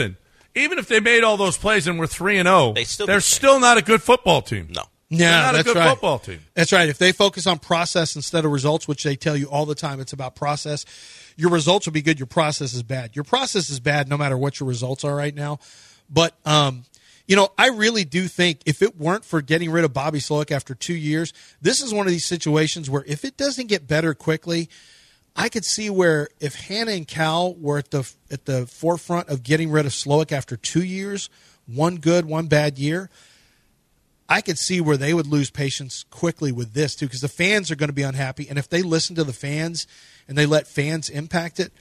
made all those plays and were 3-0, they're still not a good football team. No. Yeah, that's right. Football team. That's right. If they focus on process instead of results, which they tell you all the time, it's about process. Your results will be good. Your process is bad. Your process is bad no matter what your results are right now. But, I really do think if it weren't for getting rid of Bobby Slowik after 2 years, this is one of these situations where if it doesn't get better quickly, I could see where if Hannah and Cal were at the forefront of getting rid of Slowik after 2 years, one good, one bad year, I could see where they would lose patience quickly with this too, because the fans are going to be unhappy, and if they listen to the fans and they let fans impact it,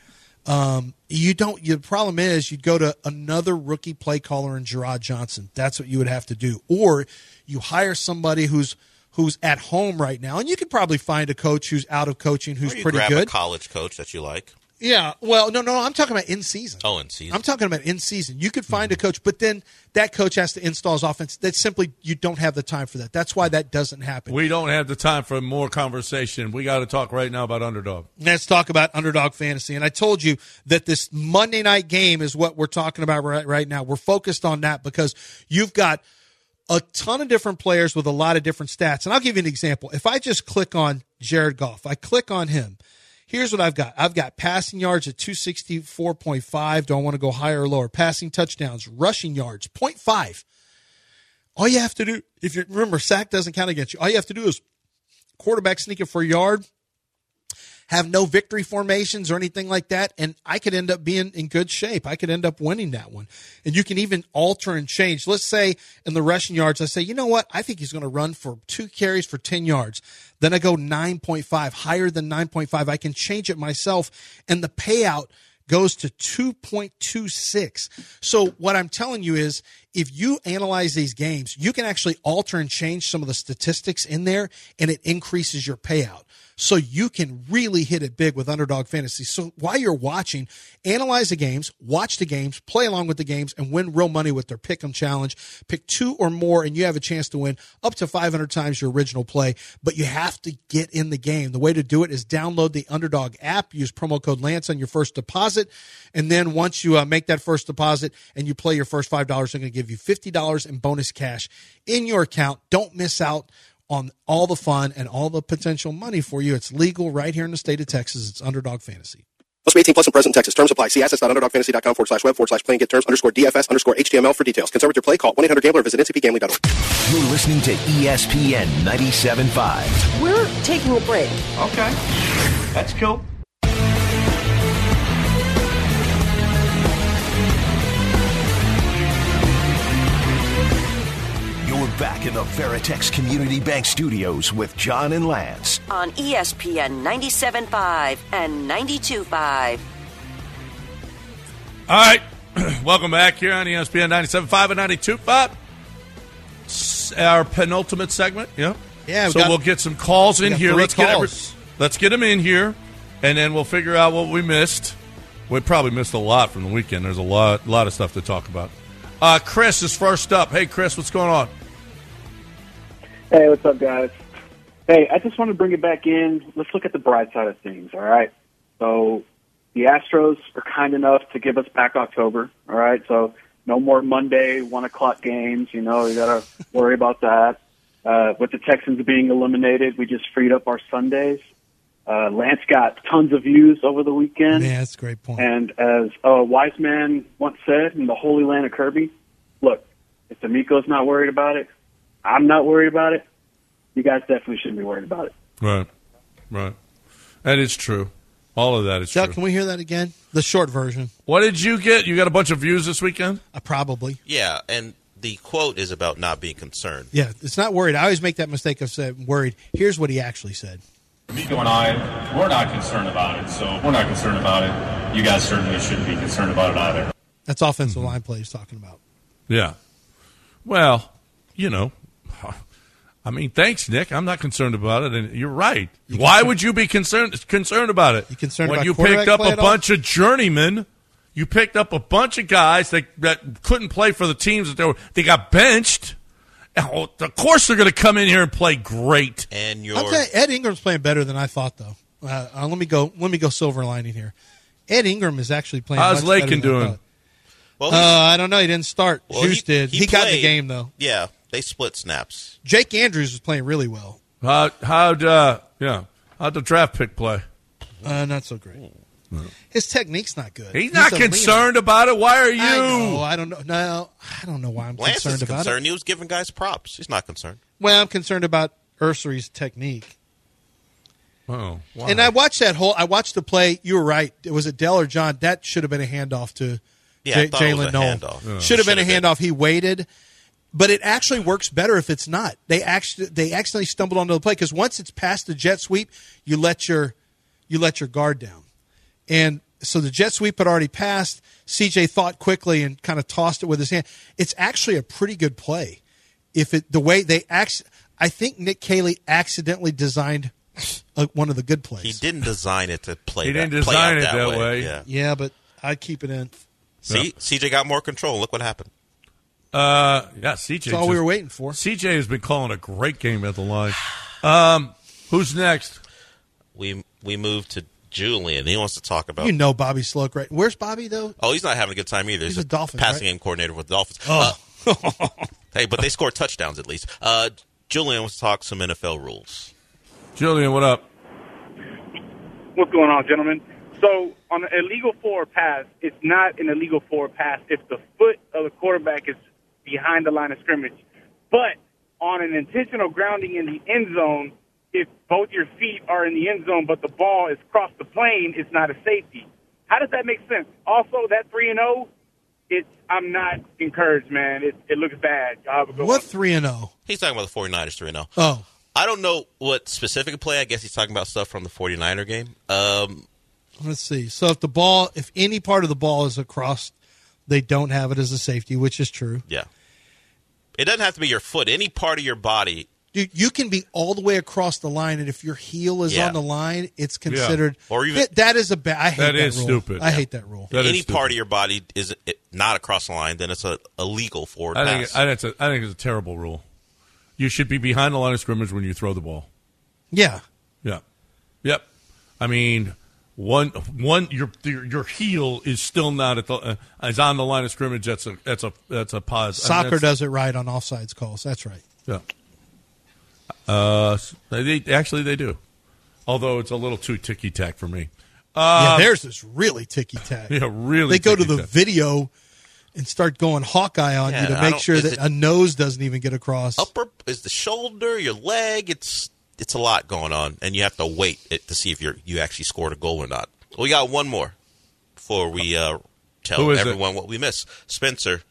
the problem is you'd go to another rookie play caller in Gerard Johnson. That's what you would have to do, or you hire somebody who's at home right now, and you could probably find a coach who's out of coaching who's pretty good. Grab a college coach that you like. Yeah, well, no, I'm talking about in season. Oh, in season. I'm talking about in season. You could find a coach, but then that coach has to install his offense. That's simply, you don't have the time for that. That's why that doesn't happen. We don't have the time for more conversation. We got to talk right now about Underdog. Let's talk about Underdog Fantasy. And I told you that this Monday night game is what we're talking about right now. We're focused on that because you've got a ton of different players with a lot of different stats. And I'll give you an example. If I just click on Jared Goff, I click on him. Here's what I've got. I've got passing yards at 264.5. Do I want to go higher or lower? Passing touchdowns, rushing yards, 0.5. All you have to do, remember, sack doesn't count against you. All you have to do is quarterback sneaking for a yard, have no victory formations or anything like that, and I could end up being in good shape. I could end up winning that one. And you can even alter and change. Let's say in the rushing yards, I say, you know what? I think he's going to run for 2 carries for 10 yards. Then I go 9.5, higher than 9.5. I can change it myself, and the payout goes to 2.26. So what I'm telling you is if you analyze these games, you can actually alter and change some of the statistics in there, and it increases your payout. So you can really hit it big with Underdog Fantasy. So while you're watching, analyze the games, watch the games, play along with the games, and win real money with their Pick'em Challenge. Pick 2 or more, and you have a chance to win up to 500 times your original play. But you have to get in the game. The way to do it is download the Underdog app, use promo code Lance on your first deposit, and then once you make that first deposit and you play your first $5, they're going to give you $50 in bonus cash in your account. Don't miss out on all the fun and all the potential money for you. It's legal right here in the state of Texas. It's Underdog Fantasy. Must be 18 plus and present in Texas. Terms apply. See assets.underdogfantasy.com/web/play and get terms _DFS_DFS _HTML for details. Consent with your play. Call or visit ncpgambling.org. You're listening to ESPN 97.5. We're taking a break. Okay. That's cool. Back in the Veritex Community Bank Studios with John and Lance on ESPN 97.5 and 92.5. All right, welcome back here on ESPN 97.5 and 92.5. Our penultimate segment, yeah. So we'll get some calls in here. Let's get them in here, and then we'll figure out what we missed. We probably missed a lot from the weekend. There's a lot of stuff to talk about. Chris is first up. Hey, Chris, what's going on? Hey, what's up, guys? Hey, I just want to bring it back in. Let's look at the bright side of things, all right? So the Astros are kind enough to give us back October, all right? So no more Monday 1 o'clock games. You got to worry about that. With the Texans being eliminated, we just freed up our Sundays. Lance got tons of views over the weekend. Yeah, that's a great point. And as a wise man once said in the Holy Land of Kirby, look, if DeMeco's not worried about it, I'm not worried about it. You guys definitely shouldn't be worried about it. Right. And it's true. All of that is Chuck, true. Can we hear that again? The short version. What did you get? You got a bunch of views this weekend? Probably. Yeah, and the quote is about not being concerned. Yeah, it's not worried. I always make that mistake of saying worried. Here's what he actually said. Nico and I, we're not concerned about it, so we're not concerned about it. You guys certainly shouldn't be concerned about it either. That's offensive line play he's talking about. Yeah. Well, I mean, thanks, Nick. I'm not concerned about it, and you're right. Why would you be concerned about it? You concerned when about you quarterback picked up play a bunch of journeymen? You picked up a bunch of guys that couldn't play for the teams that they got benched. Oh, of course they're going to come in here and play great. And I'll tell you, Ed Ingram's playing better than I thought, though. Let me go silver lining here. Ed Ingram is actually playing. How's much better Lakin than I doing? thought. Well, I don't know. He didn't start. Juice did. He got in the game, though. Yeah, they split snaps. Jake Andrews was playing really well. How'd the draft pick play? Not so great. His technique's not good. He's not concerned about it. Why are you? I don't know. No, I don't know why I'm Lance concerned is about concerned. it. He was giving guys props. He's not concerned. Well, I'm concerned about Ursery's technique. Oh, why? And I watched the play. You were right. Was it Dell or John? That should have been a handoff to Jalen Noel. Yeah. Should have been a handoff. He waited. But it actually works better if it's not. They accidentally stumbled onto the play because once it's past the jet sweep, you let your guard down. And so the jet sweep had already passed. CJ thought quickly and kind of tossed it with his hand. It's actually a pretty good play. I think Nick Caley accidentally designed one of the good plays. He didn't design it to play. He didn't design it that way. Yeah, but I'd keep it in. See, CJ got more control. Look what happened. CJ. That's all we were waiting for. CJ has been calling a great game at the line. Who's next? We moved to Julian. He wants to talk about. Bobby Sloak, right? Where's Bobby though? Oh, he's not having a good time either. He's a Dolphin passing game coordinator with the Dolphins. Oh. Hey, but they scored touchdowns at least. Julian wants to talk some NFL rules. Julian, what up? What's going on, gentlemen? So on an illegal forward pass, it's not an illegal forward pass if the foot of the quarterback is behind the line of scrimmage. But on an intentional grounding in the end zone, if both your feet are in the end zone but the ball is across the plane, it's not a safety. How does that make sense? Also, that 3-0, I'm not encouraged, man. It looks bad. What 3-0? He's talking about the 49ers 3-0. Oh. I don't know what specific play. I guess he's talking about stuff from the 49er game. Let's see. So if any part of the ball is across, they don't have it as a safety, which is true. Yeah. It doesn't have to be your foot. Any part of your body. Dude, you can be all the way across the line, and if your heel is on the line, it's considered. Yeah. Or even that is a bad. I hate that is rule. stupid. I hate that rule. If any part of your body is not across the line, then it's a illegal forward pass. I think it's a terrible rule. You should be behind the line of scrimmage when you throw the ball. Yeah. Yeah. Yep. I mean, your heel is still not is on the line of scrimmage. That's a pause. Soccer does it right on offsides calls. That's right. Yeah. They do. Although it's a little too ticky-tack for me. Theirs is really ticky-tack. Yeah, really. They go to the video and start going Hawkeye on you to make sure that a nose doesn't even get across. Upper is the shoulder, your leg. It's a lot going on, and you have to wait to see if you actually scored a goal or not. We got one more before we tell everyone what we missed. Spencer.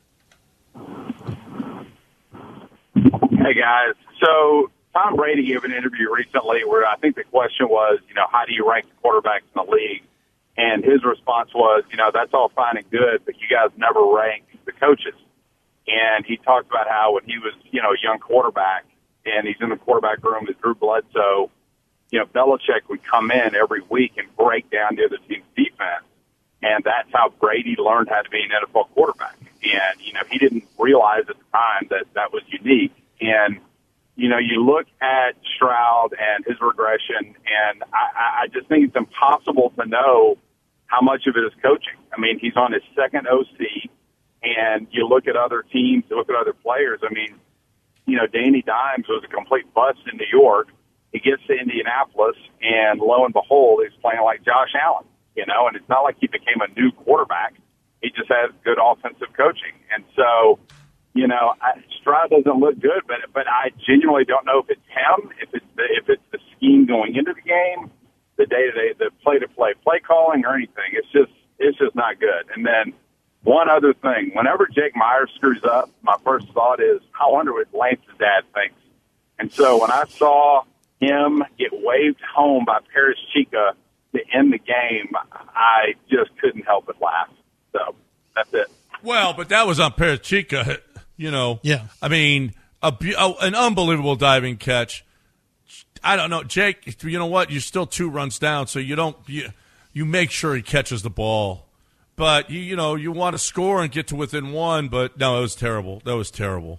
Hey guys, so Tom Brady gave an interview recently where I think the question was, how do you rank the quarterbacks in the league? And his response was, that's all fine and good, but you guys never rank the coaches. And he talked about how when he was, a young quarterback and he's in the quarterback room with Drew Bledsoe, Belichick would come in every week and break down the other team's defense. And that's how Brady learned how to be an NFL quarterback. And, he didn't realize at the time that was unique. And, you look at Stroud and his regression, and I just think it's impossible to know how much of it is coaching. I mean, he's on his second OC, and you look at other teams, you look at other players. I mean, Danny Dimes was a complete bust in New York. He gets to Indianapolis, and lo and behold, he's playing like Josh Allen, and it's not like he became a new quarterback. He just has good offensive coaching. And so, Stroud doesn't look good, but I genuinely don't know if it's him, if it's the scheme going into the game, the day-to-day, the play-to-play play calling or anything. It's just not good. And then, One other thing. Whenever Jake Myers screws up, my first thought is, I wonder what Lance's dad thinks. And so when I saw him get waved home by Paris Chica to end the game, I just couldn't help but laugh. So that's it. Well, but that was on Paris Chica, Yeah. I mean, an unbelievable diving catch. I don't know, Jake. You know what? You're still 2 runs down, so you make sure he catches the ball. But you want to score and get to within 1. But no, it was terrible. That was terrible.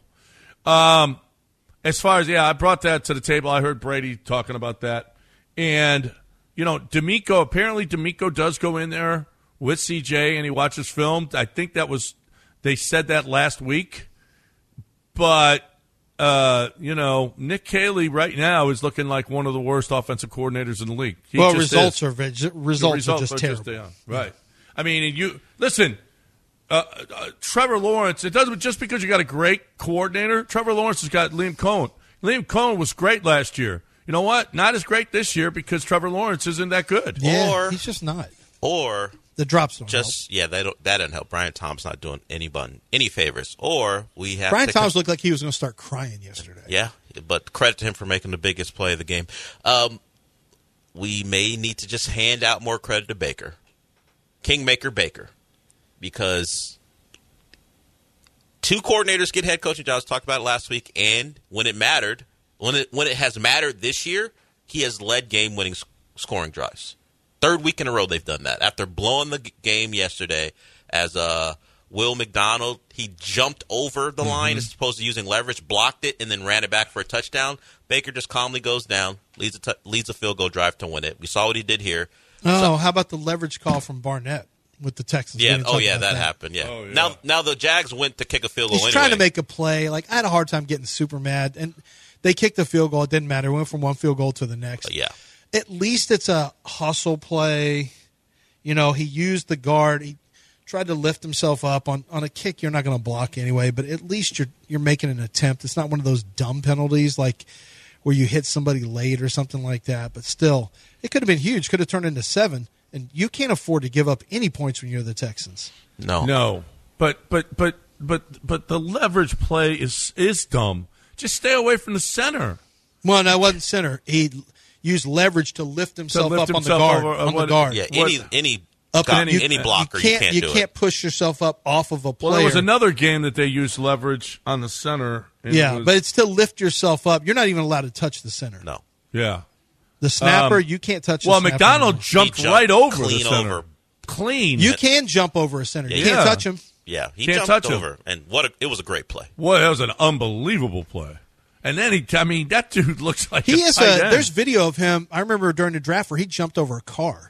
As far as I brought that to the table. I heard Brady talking about that, and D'Amico. Apparently, D'Amico does go in there with CJ and he watches film. I think they said that last week. But, Nick Caley right now is looking like one of the worst offensive coordinators in the league. Results are just terrible. Right. I mean, listen, Trevor Lawrence, it doesn't just because you got a great coordinator. Trevor Lawrence has got Liam Cohen. Liam Cohen was great last year. You know what? Not as great this year because Trevor Lawrence isn't that good. Yeah, he's just not. Or the drops don't help. That doesn't help. Brian Thomas not doing any favors. Or we have Brian Thomas looked like he was going to start crying yesterday. Yeah, but credit to him for making the biggest play of the game. We may need to just hand out more credit to Baker, Kingmaker Baker, because 2 coordinators get head coaching jobs. Talked about it last week, and when it mattered, when it has mattered this year, he has led game-winning scoring drives. 3rd week in a row they've done that. After blowing the game yesterday, as Will McDonald, he jumped over the line as opposed to using leverage, blocked it, and then ran it back for a touchdown. Baker just calmly goes down, leads a field goal drive to win it. We saw what he did here. Oh, how about the leverage call from Barnett with the Texans? Yeah, that happened. Yeah. Oh, yeah. Now the Jags went to kick a field goal He's anyway. trying to make a play. Like, I had a hard time getting super mad, and they kicked the field goal. It didn't matter. We went from one field goal to the next. Yeah. At least it's a hustle play. He used the guard. He tried to lift himself up on a kick. You're not going to block anyway, but at least you're making an attempt. It's not one of those dumb penalties like where you hit somebody late or something like that. But still, it could have been huge. Could have turned into 7, and you can't afford to give up any points when you're the Texans. No. But the leverage play is dumb. Just stay away from the center. Well, no, it wasn't center. He used leverage to lift himself up on the guard. Yeah, any blocker, you can't push yourself up off of a player. Well, there was another game that they used leverage on the center. But it's still lift yourself up. You're not even allowed to touch the center. No. Yeah. The snapper, you can't touch the snapper. Well, McDonald jumped right over the center. Over. Clean. You can jump over a center. You can't touch him. Yeah, he can't jumped touch over. him. And it was a great play. Well, that was an unbelievable play. And then that dude looks like there's video of him. I remember during the draft where he jumped over a car.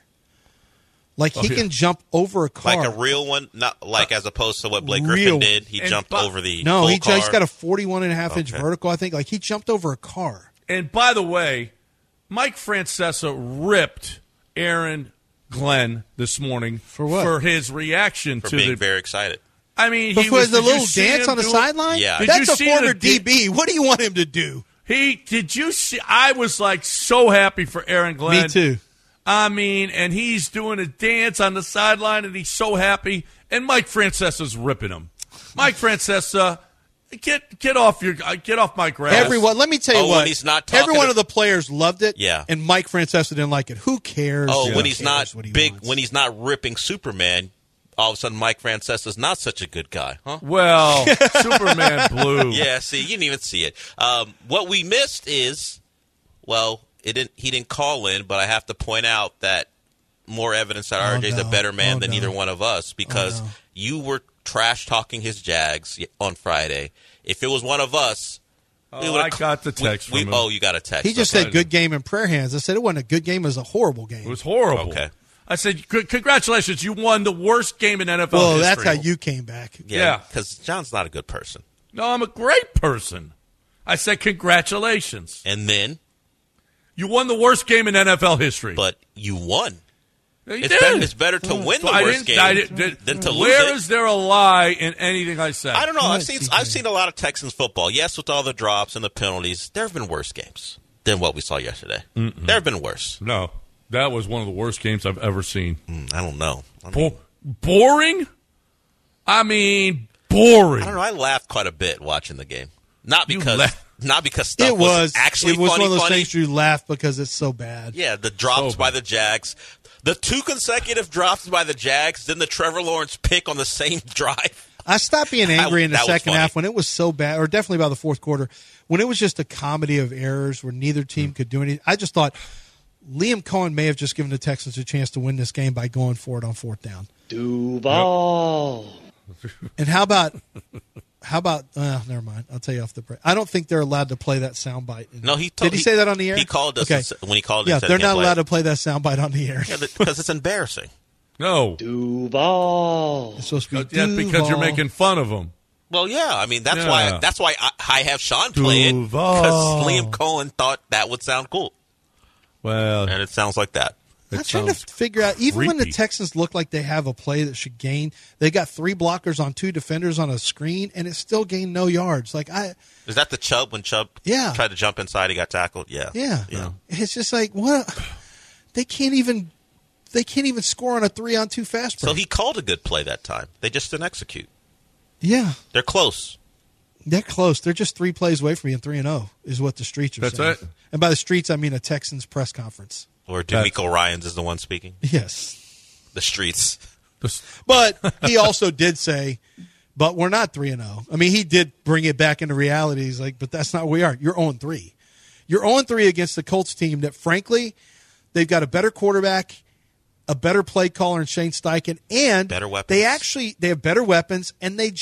Like he can jump over a car. Like a real one, not like as opposed to what Blake Griffin did. He jumped over the No, he's got a 41.5-inch vertical, I think. Like he jumped over a car. And by the way, Mike Francesa ripped Aaron Glenn this morning for what? For his reaction to being very excited. I mean, he was the little dance on the sideline. Yeah, that's a former DB. What do you want him to do? Did you see? I was like so happy for Aaron Glenn. Me too. I mean, and he's doing a dance on the sideline, and he's so happy. And Mike Francesa's ripping him. Mike Francesa, get off my grass. Everyone, let me tell you what. When he's not talking every one of the players loved it. Yeah. And Mike Francesa didn't like it. Who cares? When he's not big, when he's not ripping Superman. All of a sudden, Mike Francesa's not such a good guy, huh? Well, Superman blue. Yeah, see, you didn't even see it. What we missed is, he didn't call in, but I have to point out that more evidence that RJ's a better man than either one of us because you were trash-talking his Jags on Friday. If it was one of us... I got the text from him. Oh, you got a text. He just said good game in prayer hands. I said it wasn't a good game. It was a horrible game. It was horrible. Okay. I said, congratulations, you won the worst game in NFL history. Well, that's how you came back. Yeah, because John's not a good person. No, I'm a great person. I said, congratulations. And then? You won the worst game in NFL history. But you won. It's better to win the worst game than to lose it. Where is there a lie in anything I said? I don't know. I've seen a lot of Texans football. Yes, with all the drops and the penalties, there have been worse games than what we saw yesterday. Mm-mm. There have been worse. No. That was one of the worst games I've ever seen. I don't know. Boring? I mean, boring. I don't know. I laughed quite a bit watching the game. Not because stuff was actually It was funny, one of those funny. things you laugh because it's so bad. Yeah, the drops by the Jags. The 2 consecutive drops by the Jags, then the Trevor Lawrence pick on the same drive. I stopped being angry in the That was second funny. half when it was so bad, or definitely by the fourth quarter, when it was just a comedy of errors where neither team could do anything. I just thought Liam Cohen may have just given the Texans a chance to win this game by going for it on fourth down. Duval. And how about never mind. I'll tell you off the break. I don't think they're allowed to play that soundbite. No, Did he say that on the air? He called us Okay. when he called. Yeah, he said they're he can't not play allowed it. to play that soundbite on the air. Yeah, because it's embarrassing. No. Duval. It's supposed to be Yeah, because you're Duval. making fun of them. Well, yeah. I mean, that's Yeah. why I have Sean play it, because Liam Cohen thought that would sound cool. Well, and it sounds like that. I'm trying to figure out, even when the Texans look like they have a play that should gain, they got 3 blockers on 2 defenders on a screen, and it still gained no yards. Is that the Chubb when Chubb tried to jump inside, he got tackled? Yeah. It's just like, what? They can't even score on a 3-on-2 fast break. So he called a good play that time. They just didn't execute. Yeah. They're close. They're close. They're just 3 plays away from being 3-0 is what the streets are saying. That's it. And by the streets, I mean a Texans press conference. Or D'Amico Ryans is the one speaking. Yes. The streets. But he also did say, but we're not 3-0. I mean, he did bring it back into reality. He's like, but that's not where we are. You're 0-3. You're 0-3 against the Colts team that, frankly, they've got a better quarterback, a better play caller in Shane Steichen, and better weapons. They have better weapons, and they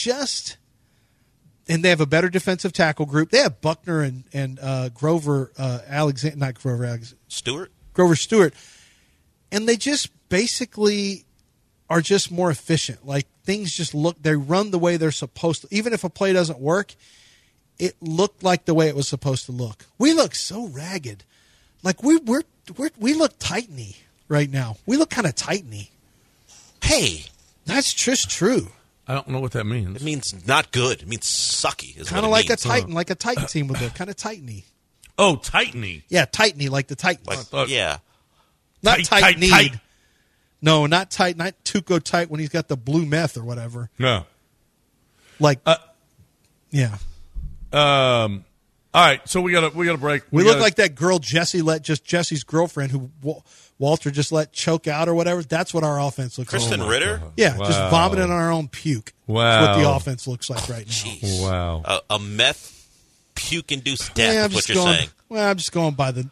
have a better defensive tackle group. They have Buckner and Grover Alexander, not Grover Alexander. Grover Stewart. And they just basically are just more efficient. Like, things just they run the way they're supposed to. Even if a play doesn't work, it looked like the way it was supposed to look. We look so ragged. Like, we look tight-knee right now. We look kind of tight-knee. Hey. That's just true. I don't know what that means. It means not good. It means sucky. Kind of like a Titan, like a Titan team would look. Kind of tight-knee. Oh, tight-knee. Yeah, tight-knee, like the Titans. Yeah. Not tight-kneed. tight. No, not tight. Not Tuco tight when he's got the blue meth or whatever. No. Like, yeah. All right, so we got a break. We look like that girl Jesse's girlfriend who Walter just let choke out or whatever. That's what our offense looks like. Kristen Ritter? Yeah, Wow. just vomiting on our own puke. Wow. That's what the offense looks like right now. Jeez. Wow. A meth puke-induced death Yeah, is what you're saying. Well, I'm just going by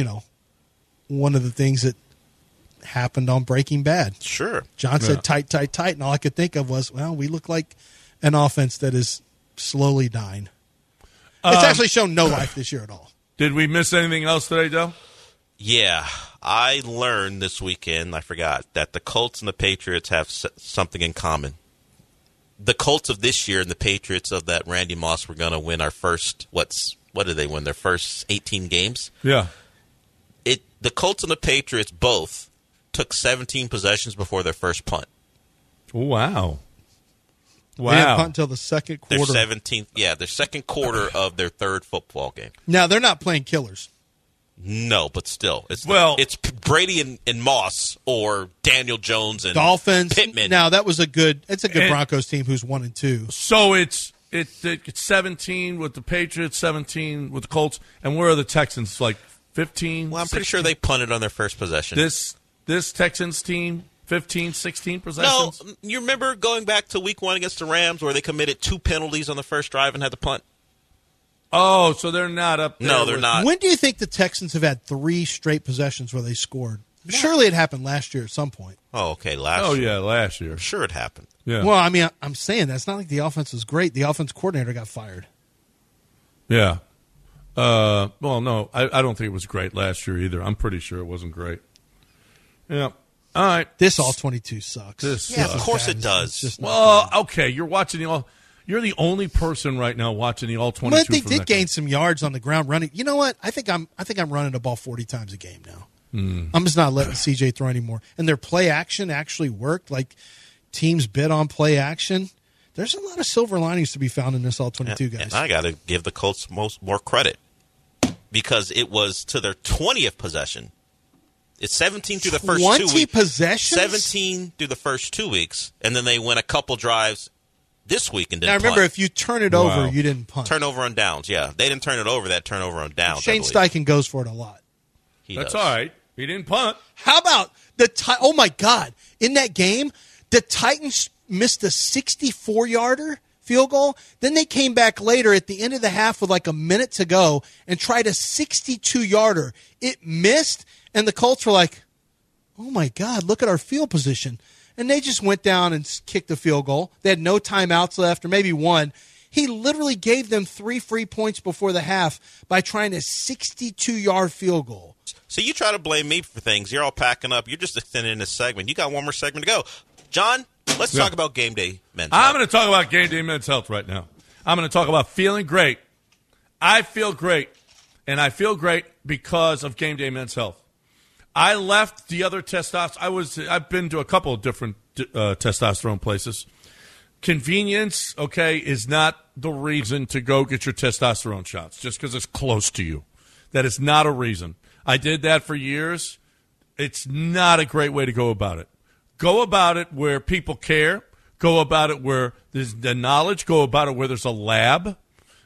one of the things that happened on Breaking Bad. Sure. John said tight, and all I could think of was, well, we look like an offense that is slowly dying. It's actually shown no life this year at all. Did we miss anything else today, Joe? Yeah. I learned this weekend, I forgot, that the Colts and the Patriots have something in common. The Colts of this year and the Patriots of that Randy Moss were going to win our first, what did they win, their first 18 games? Yeah. The Colts and the Patriots both took 17 possessions before their first punt. Wow. They didn't punt until the second quarter. Their 17th, their second quarter of their third football game. Now, they're not playing killers. No, but still. It's Brady and Moss or Daniel Jones and Dolphins. Pittman. Now, it's a good Broncos team who's 1-2. So it's 17 with the Patriots, 17 with the Colts, and where are the Texans? Like 15? Well, I'm pretty 16? sure they punted on their first possession. This Texans team, 15, 16 possessions? No, you remember going back to week 1 against the Rams where they committed 2 penalties on the first drive and had to punt? Oh, so they're not up there. No, they're not. When do you think the Texans have had 3 straight possessions where they scored? Surely it happened last year at some point. Oh, okay, last year. yeah, last year. I'm sure it happened. Yeah. Well, I mean, I'm saying that's not like the offense was great. The offense coordinator got fired. Yeah. Well, no, I don't think it was great last year either. I'm pretty sure it wasn't great. Yeah. All right. This All-22 sucks. Of course it does. Well, okay, you're watching You're the only person right now watching the All-22. But they did gain some yards on the ground running. You know what? I think I'm running the ball 40 times a game now. I'm just not letting CJ throw anymore. And their play action actually worked. Like, teams bid on play action. There's a lot of silver linings to be found in this All-22, guys. And I got to give the Colts more credit because it was to their 20th possession. It's 17 through the first 2 weeks. 20 possessions? 17 through the first 2 weeks, and then they went a couple drives this week and didn't Now, remember, punt. if you turn it over, you didn't punt. Turnover on downs, yeah. They didn't turn it over, that turnover on downs. Shane Steichen goes for it a lot. That's all right. He didn't punt. How about oh, my God. In that game, the Titans missed a 64-yarder field goal. Then they came back later at the end of the half with like a minute to go and tried a 62-yarder. It missed, and the Colts were like, oh, my God, look at our field position. And they just went down and kicked the field goal. They had no timeouts left, or maybe one. He literally gave them 3 free points before the half by trying a 62-yard field goal. So you try to blame me for things. You're all packing up. You're just extending this segment. You got one more segment to go. John, let's talk about game day men's health. I'm going to talk about game day men's health right now. I'm going to talk about feeling great. I feel great, and I feel great because of game day men's health. I left the other testosterone. I've been to a couple of different testosterone places. Convenience, is not the reason to go get your testosterone shots just because it's close to you. That is not a reason. I did that for years. It's not a great way to go about it. Go about it where people care. Go about it where there's the knowledge. Go about it where there's a lab.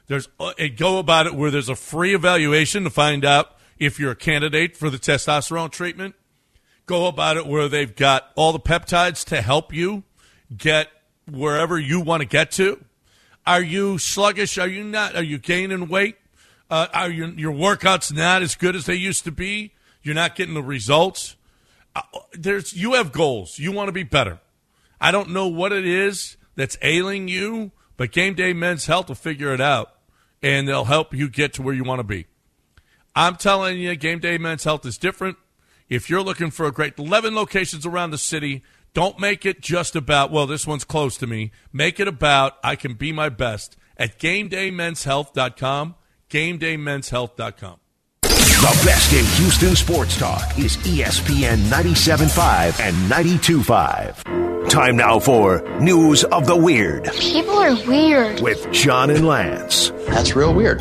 Go about it where there's a free evaluation to find out if you're a candidate for the testosterone treatment. Go about it where they've got all the peptides to help you get wherever you want to get to. Are you sluggish? Are you not? Are you gaining weight? Are your workouts not as good as they used to be? You're not getting the results. You have goals. You want to be better. I don't know what it is that's ailing you, but Game Day Men's Health will figure it out, and they'll help you get to where you want to be. I'm telling you, Game Day Men's Health is different. If you're looking for a great 11 locations around the city, don't make it just about, well, this one's close to me. Make it about, I can be my best at GameDayMen'sHealth.com. GameDayMen'sHealth.com. The best in Houston sports talk is ESPN 97.5 and 92.5. Time now for News of the Weird. People are weird. With John and Lance. That's real weird.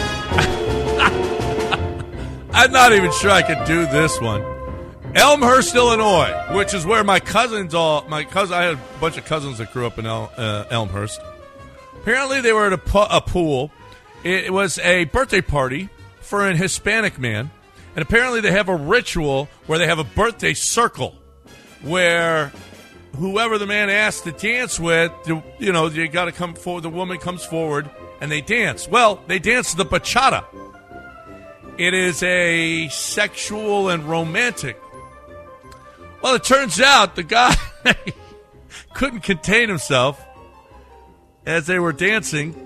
I'm not even sure I could do this one. Elmhurst, Illinois, which is where I had a bunch of cousins that grew up in Elmhurst. Apparently they were at a pool. It was a birthday party for an Hispanic man, and apparently they have a ritual where they have a birthday circle where whoever the man asked to dance with, you got to come forward, the woman comes forward, and they dance. Well, they dance the bachata. It is a sexual and romantic. Well, it turns out the guy couldn't contain himself as they were dancing,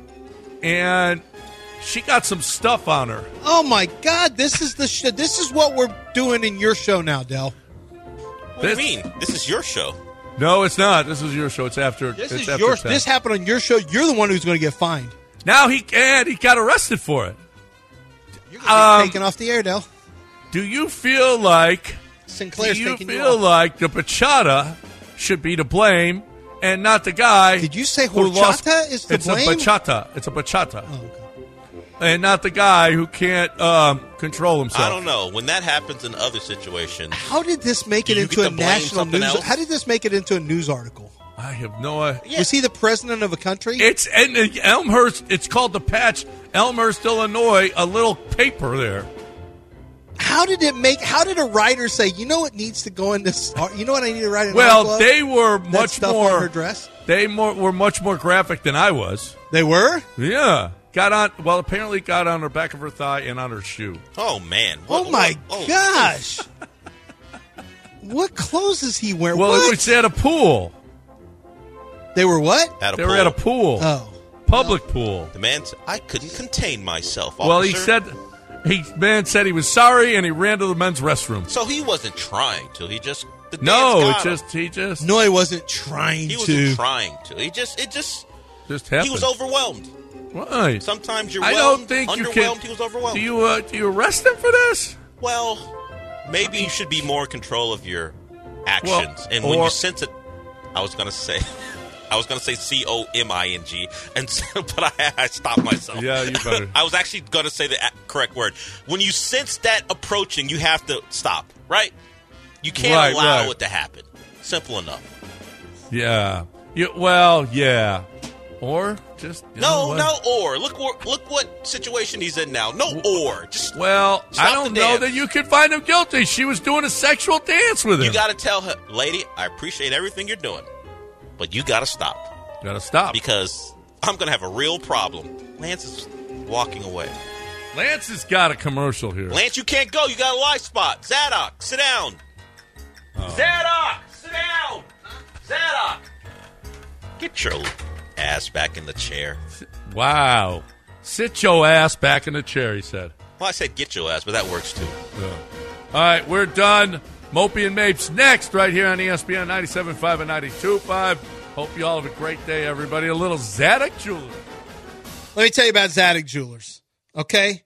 and she got some stuff on her. Oh my God! This is this is what we're doing in your show now, Del. What do you mean? This is your show. No, it's not. This is your show. It's after. This it's is after yours. 10. This happened on your show. You're the one who's going to get fined. Now he got arrested for it. You're going to get taken off the air, Del. Do you feel like Sinclair's taking you feel off? like the bachata should be to blame and not the guy? Did you say who lost? horchata is to blame? It's a bachata. It's a bachata. Oh, okay. And not the guy who can't control himself. I don't know. When that happens in other situations, How did this make it into a national news? else? How did this make it into a news article? I have no idea. Was he the president of a country? It's in Elmhurst. It's called the Patch, Elmhurst, Illinois. A little paper there. How did a writer say, you know what needs to go in this? You know what I need to write in? Well, they were that much stuff more. on her dress. They were much more graphic than I was. They were. Yeah. Apparently got on the back of her thigh and on her shoe. oh man! Oh my gosh! What clothes is he wearing? Well, what? it was at a pool. They were what? At a They pool. were at a pool. Oh, Public pool. The man said, "I couldn't contain myself." Well, he officer." said, man said he was sorry and he ran to the men's restroom. So he wasn't trying to. He just the No, dance got him. he just no, he wasn't trying He to. wasn't trying to. It just happened. he was overwhelmed. Right. Sometimes you're I don't think you underwhelmed. can. He was overwhelmed. Do you arrest him for this? Well, maybe you should be more in control of your actions. And when you sense it, I was gonna say COMING, but I stopped myself. Yeah, you better. I was actually gonna say the correct word. When you sense that approaching, you have to stop. Right? You can't allow it to happen. Simple enough. Yeah. Well, yeah. Or just no. Or look what situation he's in now. No, or just I don't know that you can find him guilty. She was doing a sexual dance with him. You got to tell her, lady, I appreciate everything you're doing, but you got to stop. Because I'm going to have a real problem. Lance is walking away. Lance has got a commercial here. Lance, you can't go. You got a live spot. Zadok, sit down. Zadok, sit down. Zadok, get your ass back in the chair. Wow. Sit your ass back in the chair, he said. Well, I said get your ass, but that works too. Yeah. All right, we're done. Mopey and Mapes next right here on ESPN 97.5 and 92.5. Hope you all have a great day, everybody. A little Zadok Jewelers. Let me tell you about Zadok Jewelers, okay?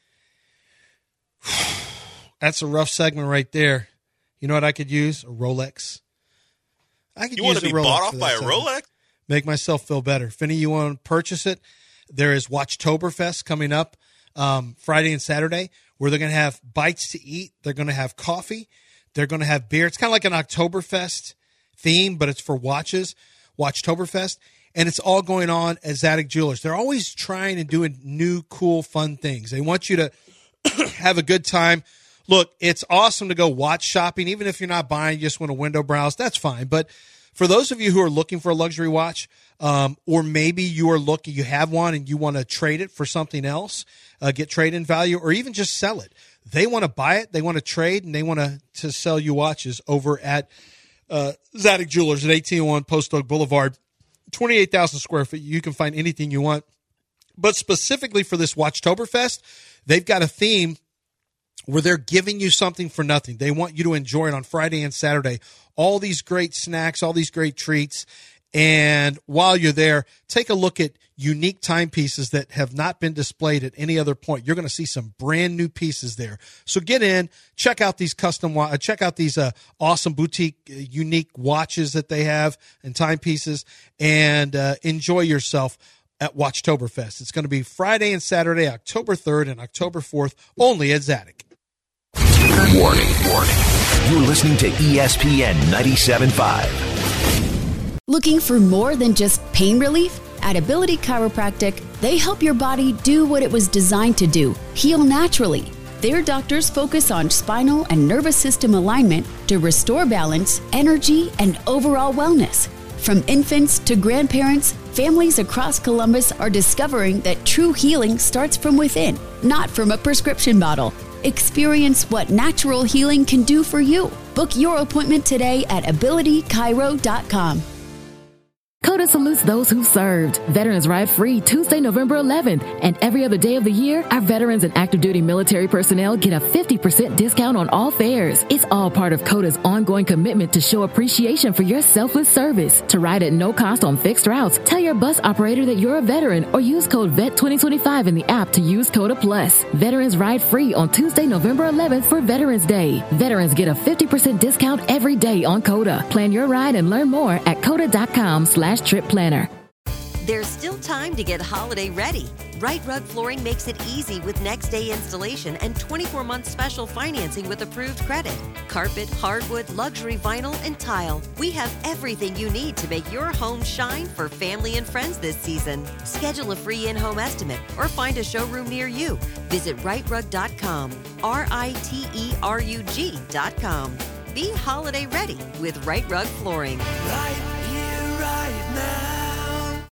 That's a rough segment right there. You know what I could use? A Rolex. You want to be bought off by a Rolex? Make myself feel better. If any of you want to purchase it, there is Watchtoberfest coming up Friday and Saturday, where they're going to have bites to eat. They're going to have coffee. They're going to have beer. It's kind of like an Oktoberfest theme, but it's for watches, Watchtoberfest. And it's all going on at Zadok Jewelers. They're always trying and doing new, cool, fun things. They want you to have a good time. Look, it's awesome to go watch shopping. Even if you're not buying, you just want to window browse, that's fine. But for those of you who are looking for a luxury watch, or maybe you have one and you want to trade it for something else, get trade-in value, or even just sell it. They want to buy it, they want to trade, and they want to sell you watches over at Zadok Jewelers at 1801 Post Oak Boulevard, 28,000 square feet. You can find anything you want. But specifically for this Watchtoberfest, they've got a theme where they're giving you something for nothing. They want you to enjoy it on Friday and Saturday. All these great snacks, all these great treats. And while you're there, take a look at unique timepieces that have not been displayed at any other point. You're going to see some brand new pieces there. So get in, check out these awesome boutique, unique watches that they have and timepieces, and enjoy yourself at Watchtoberfest. It's going to be Friday and Saturday, October 3rd and October 4th, only at Zadok. Warning. You're listening to ESPN 97.5. Looking for more than just pain relief? At Ability Chiropractic, they help your body do what it was designed to do, heal naturally. Their doctors focus on spinal and nervous system alignment to restore balance, energy, and overall wellness. From infants to grandparents, families across Columbus are discovering that true healing starts from within, not from a prescription bottle. Experience what natural healing can do for you. Book your appointment today at abilitychiro.com. COTA salutes those who served. Veterans Ride Free Tuesday, November 11th. And every other day of the year, our veterans and active duty military personnel get a 50% discount on all fares. It's all part of COTA's ongoing commitment to show appreciation for your selfless service. To ride at no cost on fixed routes, tell your bus operator that you're a veteran or use code VET2025 in the app to use COTA Plus. Veterans Ride Free on Tuesday, November 11th for Veterans Day. Veterans get a 50% discount every day on COTA. Plan your ride and learn more at COTA.com/trip planner. There's still time to get holiday ready. Right Rug Flooring makes it easy with next day installation and 24-month special financing with approved credit. Carpet, hardwood, luxury vinyl, and tile. We have everything you need to make your home shine for family and friends this season. Schedule a free in-home estimate or find a showroom near you. Visit rightrug.com, RITERUG.com. Be holiday ready with Right Rug Flooring. Right